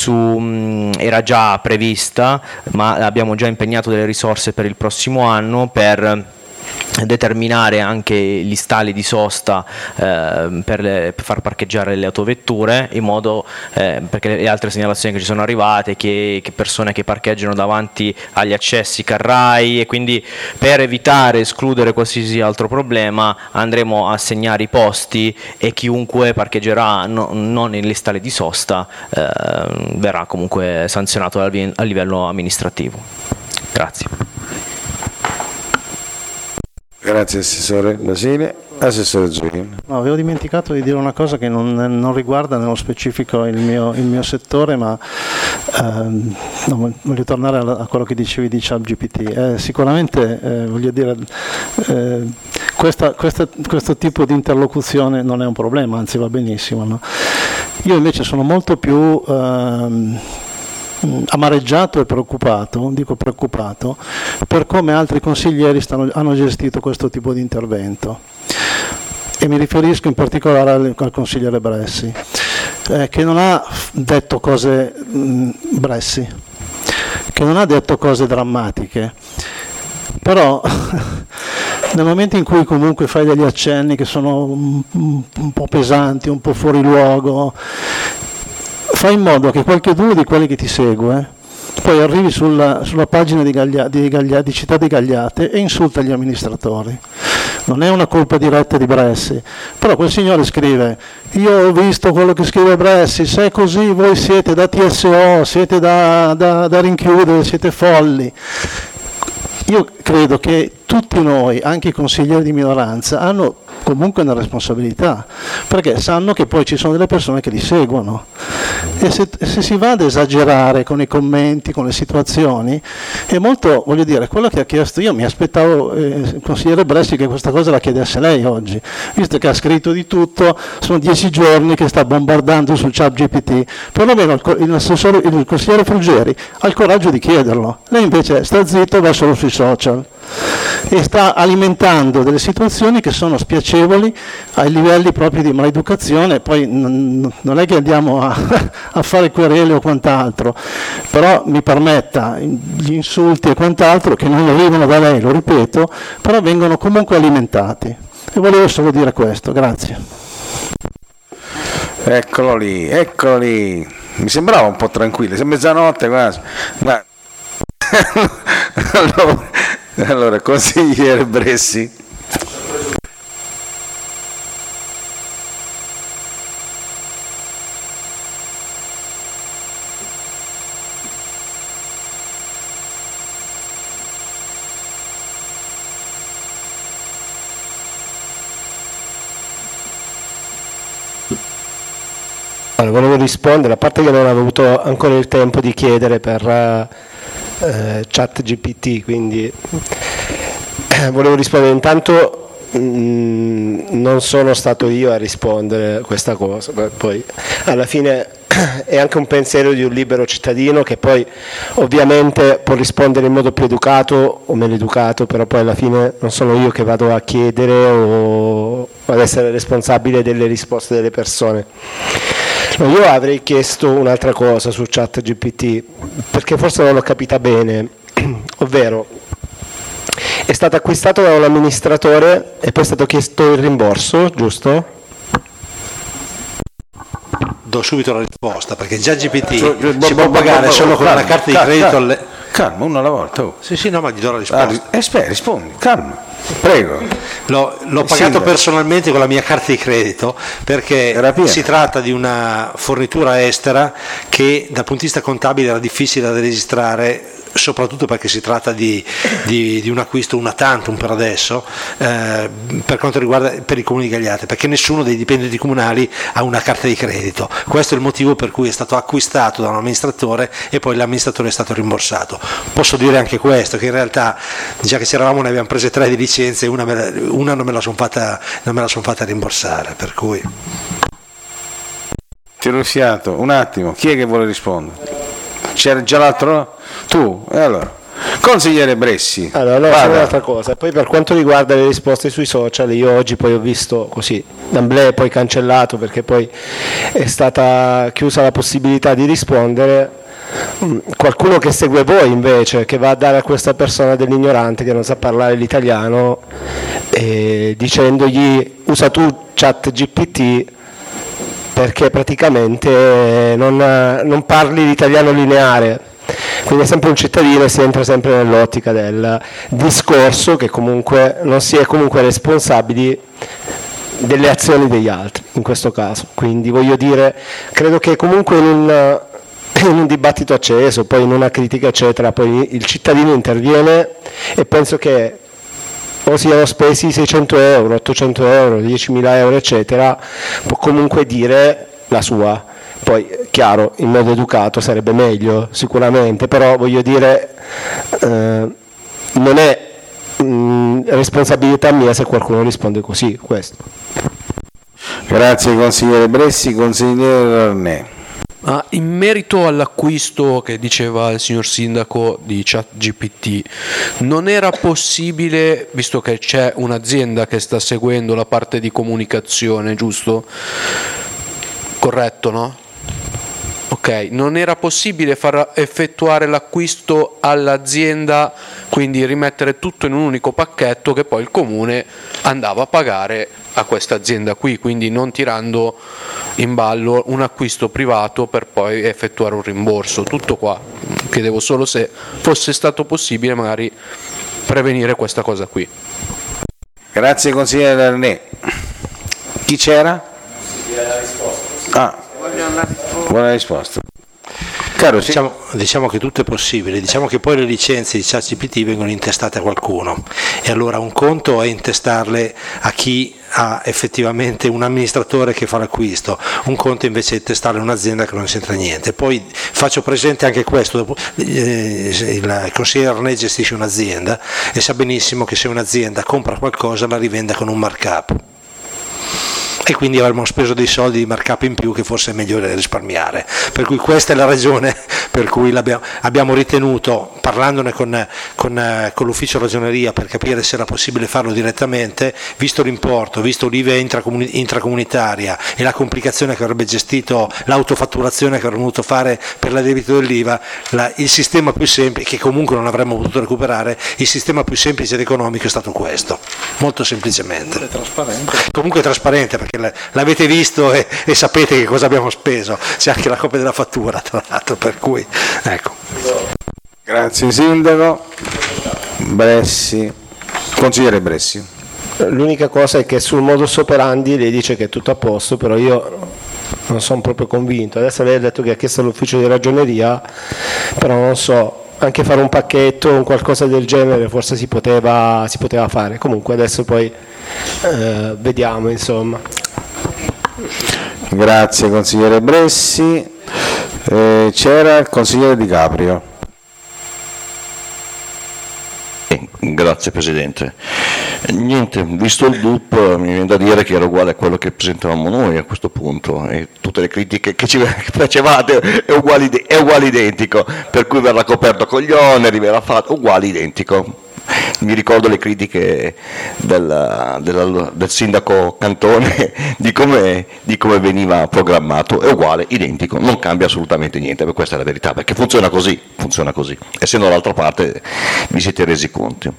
era già prevista, ma abbiamo già impegnato delle risorse per il prossimo anno per determinare anche gli stalli di sosta per far parcheggiare le autovetture, in modo perché le altre segnalazioni che ci sono arrivate che persone che parcheggiano davanti agli accessi carrai, e quindi per evitare, escludere qualsiasi altro problema, andremo a assegnare i posti, e chiunque parcheggerà non negli stalli di sosta verrà comunque sanzionato a livello amministrativo. Grazie. Grazie Assessore Basile. Assessore Zuin. No, avevo dimenticato di dire una cosa che non riguarda nello specifico il mio settore, ma voglio tornare a quello che dicevi di ChatGPT. Sicuramente voglio dire, questo tipo di interlocuzione non è un problema, anzi va benissimo, no? Io invece sono molto più amareggiato e preoccupato, dico preoccupato, per come altri consiglieri hanno gestito questo tipo di intervento, e mi riferisco in particolare al consigliere Bressi, che non ha detto cose Bressi, che non ha detto cose drammatiche, però nel momento in cui comunque fai degli accenni che sono un po' pesanti, un po' fuori luogo, fai in modo che qualcuno di quelli che ti segue poi arrivi sulla pagina di Città di Gagliate e insulta gli amministratori. Non è una colpa diretta di Bressi, però quel signore scrive: io ho visto quello che scrive Bressi, se è così voi siete da TSO, siete da rinchiudere, siete folli. Io credo che tutti noi, anche i consiglieri di minoranza, hanno comunque una responsabilità, perché sanno che poi ci sono delle persone che li seguono, e se si va ad esagerare con i commenti, con le situazioni, è molto, voglio dire, quello che ha chiesto, io mi aspettavo il consigliere Bressi che questa cosa la chiedesse lei oggi, visto che ha scritto di tutto, sono 10 giorni che sta bombardando sul ChatGPT, perlomeno il consigliere Fruggeri ha il coraggio di chiederlo, lei invece sta zitto, va solo sui social e sta alimentando delle situazioni che sono spiacevoli ai livelli proprio di maleducazione. Poi non è che andiamo a fare querele o quant'altro, però mi permetta, gli insulti e quant'altro che non arrivano da lei, lo ripeto, però vengono comunque alimentati, e volevo solo dire questo. Grazie. Eccolo lì, mi sembrava un po' tranquillo, è mezzanotte quasi. Allora, consigliere Bressi. Allora, volevo rispondere, a parte che non avevo avuto ancora il tempo di chiedere per ChatGPT, quindi volevo rispondere. Intanto non sono stato io a rispondere a questa cosa, poi alla fine è anche un pensiero di un libero cittadino che poi ovviamente può rispondere in modo più educato o meno educato, però poi alla fine non sono io che vado a chiedere o ad essere responsabile delle risposte delle persone. Io avrei chiesto un'altra cosa su ChatGPT, perché forse non l'ho capita bene, ovvero è stato acquistato da un amministratore e poi è stato chiesto il rimborso, giusto? Do subito la risposta, perché già GPT si può pagare solo con una carta di credito. Calma, uno alla volta. Oh. Sì, no, ma gli do la risposta. Aspetta, rispondi, calma, prego. L'ho pagato personalmente con la mia carta di credito, perché si tratta di una fornitura estera che dal punto di vista contabile era difficile da registrare, soprattutto perché si tratta di un acquisto una tantum per adesso, per quanto riguarda per i comuni gagliati, perché nessuno dei dipendenti comunali ha una carta di credito. Questo è il motivo per cui è stato acquistato da un amministratore e poi l'amministratore è stato rimborsato. Posso dire anche questo, che in realtà già che c'eravamo ne abbiamo prese 3 di licenze, una non me la sono fatta rimborsare, per cui tiro il fiato, un attimo, chi è che vuole rispondere? C'era già l'altro? Tu? E allora? Consigliere Bressi. Allora, c'è un'altra cosa. Poi per quanto riguarda le risposte sui social, io oggi poi ho visto così, d'amblè poi cancellato perché poi è stata chiusa la possibilità di rispondere. Qualcuno che segue voi invece, che va a dare a questa persona dell'ignorante che non sa parlare l'italiano, dicendogli usa tu ChatGPT perché praticamente non parli l'italiano lineare, quindi è sempre un cittadino e si entra sempre nell'ottica del discorso che comunque non si è comunque responsabili delle azioni degli altri in questo caso. Quindi voglio dire, credo che comunque in un dibattito acceso, poi in una critica eccetera, poi il cittadino interviene e penso che o siano spesi 600 euro, 800 euro, 10.000 euro eccetera, può comunque dire la sua. Poi chiaro, in modo educato sarebbe meglio sicuramente, però voglio dire non è responsabilità mia se qualcuno risponde così, questo. Grazie consigliere Bressi. Consigliere Arnè. In merito all'acquisto che diceva il signor sindaco di ChatGPT, non era possibile, visto che c'è un'azienda che sta seguendo la parte di comunicazione, giusto? Corretto, no? Ok, non era possibile far effettuare l'acquisto all'azienda, quindi rimettere tutto in un unico pacchetto che poi il comune andava a pagare a questa azienda qui, quindi non tirando in ballo un acquisto privato per poi effettuare un rimborso. Tutto qua. Chiedevo solo se fosse stato possibile magari prevenire questa cosa qui. Grazie consigliere Arnè. Chi c'era? Buona risposta. Caro, diciamo che tutto è possibile, diciamo che poi le licenze di ChatGPT vengono intestate a qualcuno e allora un conto è intestarle a chi ha effettivamente un amministratore che fa l'acquisto, un conto invece è intestarle a un'azienda che non c'entra niente. Poi faccio presente anche questo, il consigliere Arnè gestisce un'azienda e sa benissimo che se un'azienda compra qualcosa la rivende con un markup. E quindi avremmo speso dei soldi di markup in più che forse è meglio risparmiare, per cui questa è la ragione per cui abbiamo ritenuto, parlandone con l'ufficio ragioneria per capire se era possibile farlo direttamente, visto l'importo, visto l'IVA intracomunitaria e la complicazione che avrebbe gestito l'autofatturazione che avremmo dovuto fare per l'addebito dell'IVA, il sistema più semplice, che comunque non avremmo potuto recuperare, il sistema più semplice ed economico è stato questo, molto semplicemente. Comunque è trasparente perché l'avete visto e sapete che cosa abbiamo speso, c'è anche la copia della fattura tra l'altro, per cui ecco. Grazie sindaco. Bressi. Consigliere Bressi. L'unica cosa è che sul modus operandi lei dice che è tutto a posto, però io non sono proprio convinto. Adesso lei ha detto che ha chiesto all'ufficio di ragioneria, però non so, anche fare un pacchetto o qualcosa del genere forse si poteva fare. Comunque adesso poi vediamo, insomma. Grazie consigliere Bressi. C'era il consigliere Di Caprio. Grazie Presidente. Niente, visto il DUP mi viene da dire che era uguale a quello che presentavamo noi a questo punto, e tutte le critiche che ci facevate è uguale identico, per cui verrà coperto con gli oneri, verrà fatto uguale identico. Mi ricordo le critiche del sindaco Cantone di come veniva programmato, è uguale, identico, non cambia assolutamente niente, questa è la verità, perché funziona così, essendo dall'altra parte vi siete resi conto.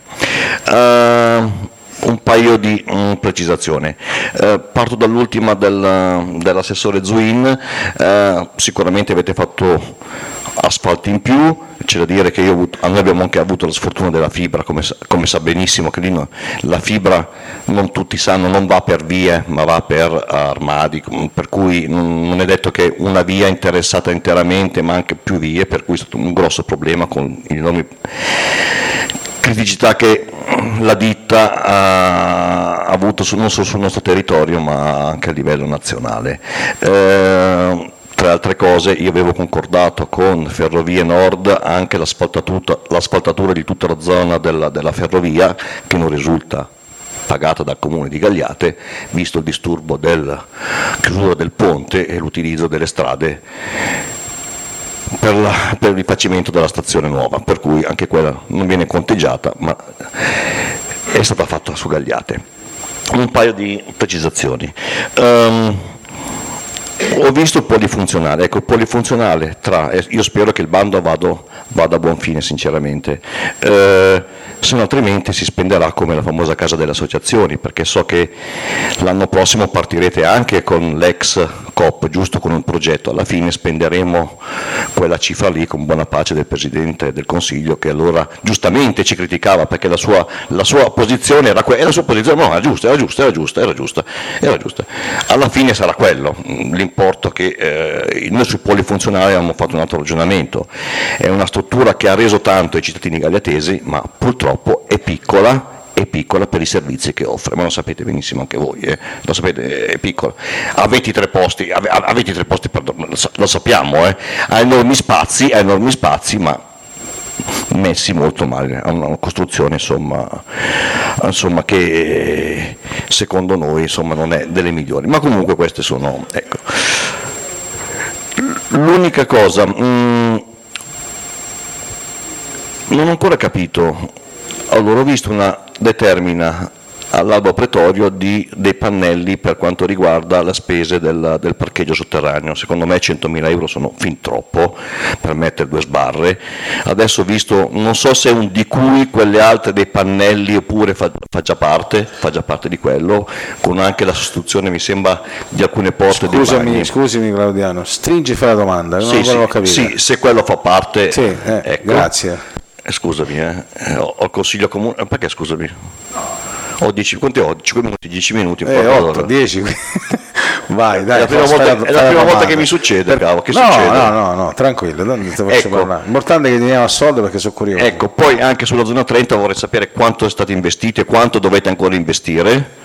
Un paio di precisazioni. Parto dall'ultima dell'assessore Zuin. Sicuramente avete fatto asfalti in più, c'è da dire che noi abbiamo anche avuto la sfortuna della fibra, come sa benissimo che lì la fibra, non tutti sanno, non va per vie ma va per armadi, per cui non è detto che una via è interessata interamente ma anche più vie, per cui è stato un grosso problema con i enormi criticità che la ditta ha avuto non solo sul nostro territorio ma anche a livello nazionale. Tra altre cose io avevo concordato con Ferrovie Nord anche l'asfaltatura di tutta la zona della ferrovia, che non risulta pagata dal comune di Gagliate, visto il disturbo della chiusura del ponte e l'utilizzo delle strade per il rifacimento della stazione nuova, per cui anche quella non viene conteggiata ma è stata fatta su Gagliate. Un paio di precisazioni. Ho visto il polifunzionale, ecco, il polifunzionale io spero che il bando vada a buon fine sinceramente, se no altrimenti si spenderà come la famosa casa delle associazioni, perché so che l'anno prossimo partirete anche con l'ex COP, giusto, con un progetto, alla fine spenderemo quella cifra lì con buona pace del Presidente del Consiglio, che allora giustamente ci criticava perché la sua posizione era quella, la sua posizione no, era giusta, alla fine sarà quello. L'importo che noi sui polifunzionali abbiamo fatto un altro ragionamento, è una struttura che ha reso tanto ai cittadini gagliatesi ma purtroppo è piccola per i servizi che offre, ma lo sapete benissimo anche voi, lo sapete, è piccola, ha 23 posti, pardon, lo sappiamo, ha enormi spazi ma messi molto male, ha una costruzione insomma che secondo noi insomma non è delle migliori, ma comunque queste sono, ecco. L'unica cosa, non ho ancora capito, allora ho visto una determina all'albo pretorio dei pannelli per quanto riguarda le spese del parcheggio sotterraneo. Secondo me 100.000 euro sono fin troppo per mettere 2 sbarre. Adesso ho visto, non so se è un di cui quelle altre dei pannelli oppure fa già parte di quello, con anche la sostituzione mi sembra di alcune porte dei bagni. Scusami Claudiano, stringi fai la domanda, non volevo capire. Sì, se quello fa parte, sì, ecco. Grazie. Scusami, ho il consiglio comune, perché scusami? Ho 10, quanti ho? 5 minuti, 10 minuti. 8, 10. Vai, dai. È la prima volta che mi succede, cavolo. Che succede? No, tranquillo, non ti faccio parlare. L'importante è che teniamo a soldo perché sono curioso. Ecco, poi anche sulla zona 30 vorrei sapere quanto è stato investito e quanto dovete ancora investire.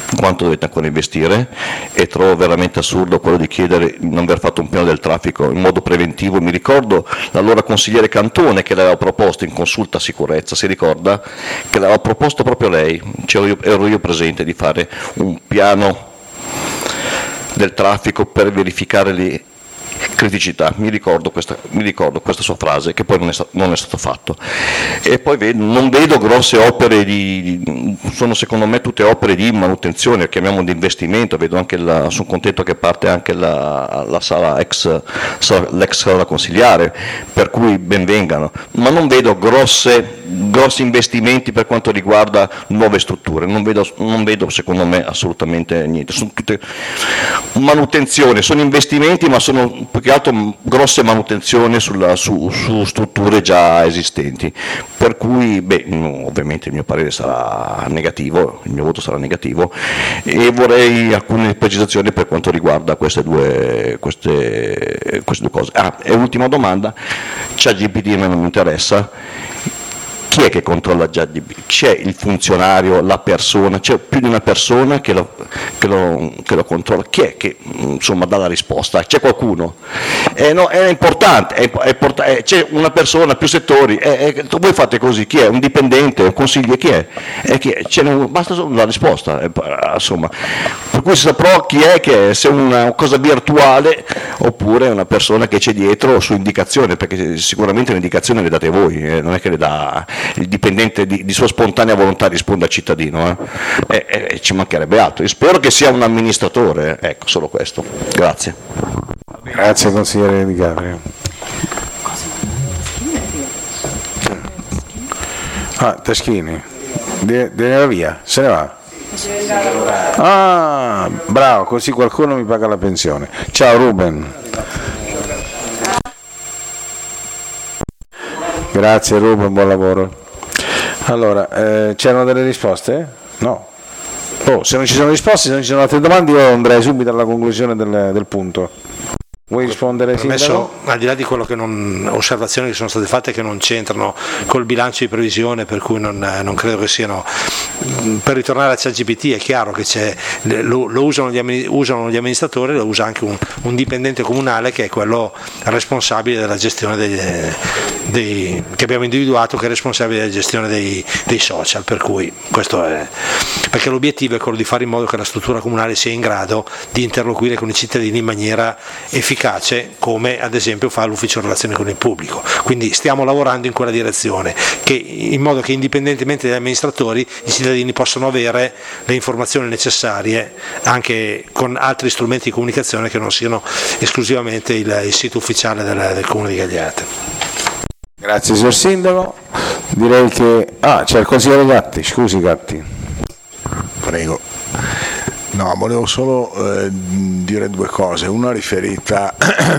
E trovo veramente assurdo quello di chiedere di non aver fatto un piano del traffico in modo preventivo. Mi ricordo l'allora consigliere Cantone che l'aveva proposto in consulta sicurezza, si ricorda? Che l'aveva proposto proprio lei, ero io presente, di fare un piano del traffico per verificare le criticità, mi ricordo questa sua frase, che poi non è stato fatto. E poi non vedo grosse opere sono secondo me tutte opere di manutenzione, chiamiamo di investimento. Vedo anche sono contento che parte anche la sala l'ex sala consigliare, per cui ben vengano, ma non vedo grossi investimenti per quanto riguarda nuove strutture, non vedo secondo me assolutamente niente, sono tutte manutenzione, sono investimenti ma sono più che altro grosse manutenzioni su strutture già esistenti, per cui ovviamente il mio parere sarà negativo, il mio voto sarà negativo, e vorrei alcune precisazioni per quanto riguarda queste due cose. E ultima domanda, ChatGPT non mi interessa, chi è che controlla ChatGPT? C'è il funzionario, la persona, c'è più di una persona che lo controlla? Chi è che insomma dà la risposta? C'è qualcuno? No, è importante, c'è una persona, più settori, voi fate così, chi è? Un dipendente, un consigliere, chi è? Basta solo la risposta, insomma. Per cui saprò chi è, che se è una cosa virtuale oppure una persona che c'è dietro su indicazione, perché sicuramente l'indicazione le date voi, non è che le dà il dipendente di sua spontanea volontà, risponde al cittadino, ci mancherebbe altro. Io spero che sia un amministratore, ecco, solo questo. Grazie. Grazie consigliere Di Caprio. Taschini deve via, se ne va. Bravo, così qualcuno mi paga la pensione. Ciao Ruben. Grazie Ruben, buon lavoro. Allora, c'erano delle risposte? No. Se non ci sono risposte, se non ci sono altre domande, io andrei subito alla conclusione del punto. Vuoi rispondere, Sindaco? Al di là di quello che osservazioni che sono state fatte che non c'entrano col bilancio di previsione, per cui non credo che siano, per ritornare a ChatGPT è chiaro che lo usano gli amministratori, lo usa anche un dipendente comunale che è quello responsabile della gestione che abbiamo individuato, che è responsabile della gestione dei social, per cui questo è, perché l'obiettivo è quello di fare in modo che la struttura comunale sia in grado di interloquire con i cittadini in maniera efficace, come ad esempio fa l'ufficio relazioni con il pubblico. Quindi stiamo lavorando in quella direzione, in modo che indipendentemente dagli amministratori i cittadini possano avere le informazioni necessarie anche con altri strumenti di comunicazione che non siano esclusivamente il sito ufficiale del Comune di Gagliate. Grazie signor Sindaco. Direi che c'è il consigliere Gatti. Scusi Gatti. Prego. No, volevo solo dire due cose, una riferita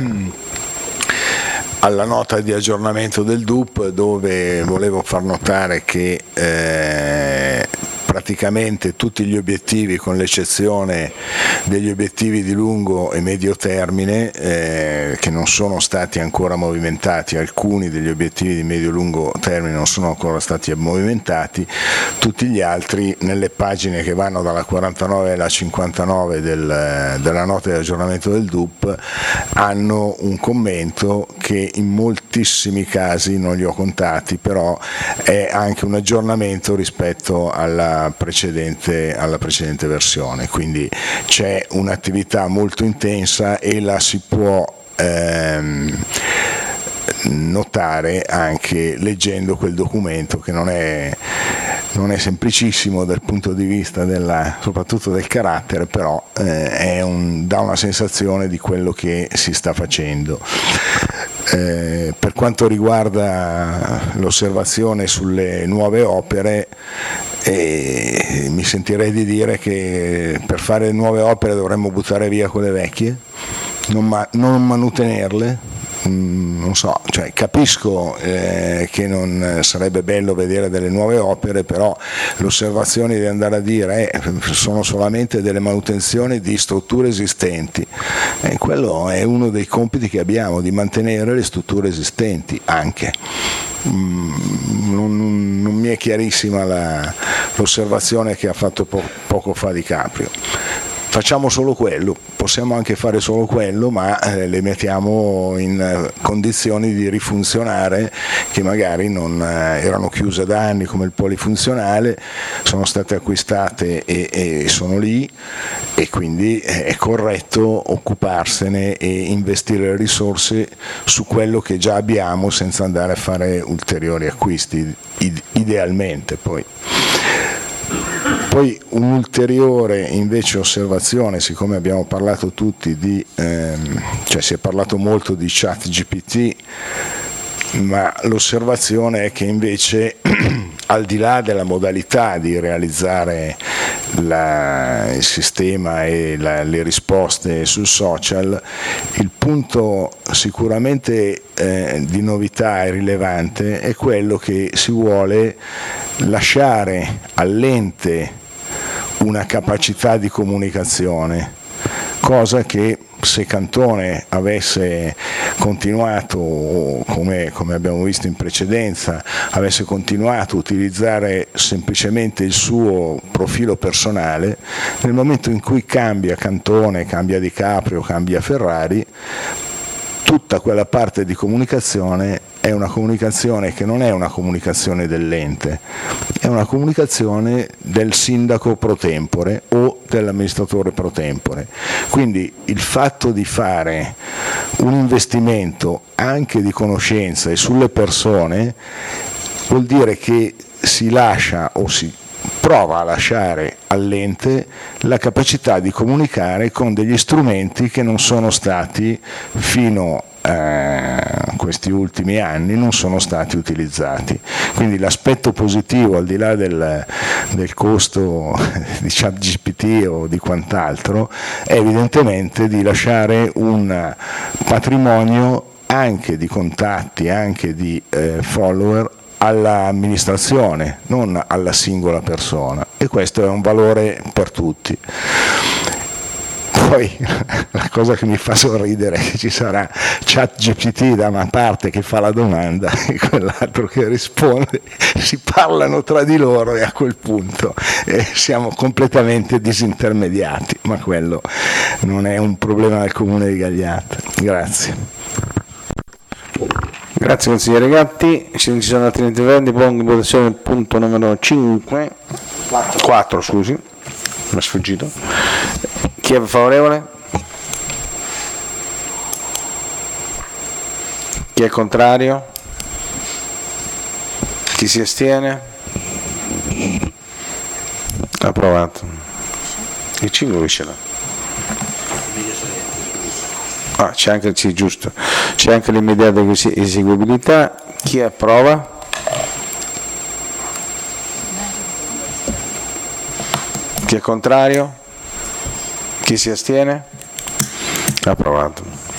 alla nota di aggiornamento del DUP, dove volevo far notare che praticamente tutti gli obiettivi, con l'eccezione degli obiettivi di lungo e medio termine che non sono stati ancora movimentati, alcuni degli obiettivi di medio e lungo termine non sono ancora stati movimentati, tutti gli altri nelle pagine che vanno dalla 49 alla 59 della nota di aggiornamento del DUP hanno un commento che in moltissimi casi, non li ho contati, però è anche un aggiornamento rispetto alla precedente versione, quindi c'è un'attività molto intensa e la si può notare anche leggendo quel documento, che non è semplicissimo dal punto di vista soprattutto del carattere, però dà una sensazione di quello che si sta facendo. Per quanto riguarda l'osservazione sulle nuove opere, mi sentirei di dire che per fare nuove opere dovremmo buttare via quelle vecchie, non manutenerle. Non so, cioè, capisco che non sarebbe bello vedere delle nuove opere, però l'osservazione di andare a dire sono solamente delle manutenzioni di strutture esistenti, quello è uno dei compiti che abbiamo, di mantenere le strutture esistenti anche. Non mi è chiarissima l'osservazione che ha fatto poco fa Di Caprio. Facciamo solo quello, possiamo anche fare solo quello, ma le mettiamo in condizioni di rifunzionare, che magari non erano chiuse da anni, come il polifunzionale, sono state acquistate e sono lì, e quindi è corretto occuparsene e investire le risorse su quello che già abbiamo senza andare a fare ulteriori acquisti, idealmente poi. Poi un'ulteriore invece osservazione, siccome abbiamo parlato tutti cioè si è parlato molto di ChatGPT, ma l'osservazione è che invece al di là della modalità di realizzare il sistema e le risposte sul social, il punto sicuramente di novità e rilevante è quello che si vuole lasciare all'ente una capacità di comunicazione, cosa che se Cantone avesse continuato, come abbiamo visto in precedenza, avesse continuato a utilizzare semplicemente il suo profilo personale, nel momento in cui cambia Cantone, cambia Di Caprio, cambia Ferrari, tutta quella parte di comunicazione è una comunicazione che non è una comunicazione dell'ente, è una comunicazione del sindaco pro tempore o dell'amministratore pro tempore. Quindi il fatto di fare un investimento anche di conoscenza e sulle persone vuol dire che si lascia o si prova a lasciare all'ente la capacità di comunicare con degli strumenti che non sono stati fino a questi ultimi anni non sono stati utilizzati. Quindi l'aspetto positivo, al di là del costo di ChatGPT o di quant'altro, è evidentemente di lasciare un patrimonio anche di contatti, anche di follower all'amministrazione, non alla singola persona, e questo è un valore per tutti. Poi la cosa che mi fa sorridere è che ci sarà ChatGPT da una parte che fa la domanda e quell'altro che risponde, si parlano tra di loro e a quel punto siamo completamente disintermediati, ma quello non è un problema del comune di Gagliata. Grazie. Grazie consigliere Gatti. Se non ci sono altri interventi, pongo in votazione il punto numero 4, scusi, mi è sfuggito. Chi è favorevole? Chi è contrario? Chi si astiene? Approvato. Il 5 che ce l'ha? Ah, c'è anche, sì, giusto, c'è anche l'immediata eseguibilità. Chi approva? Chi è contrario? Chi si astiene? Approvato.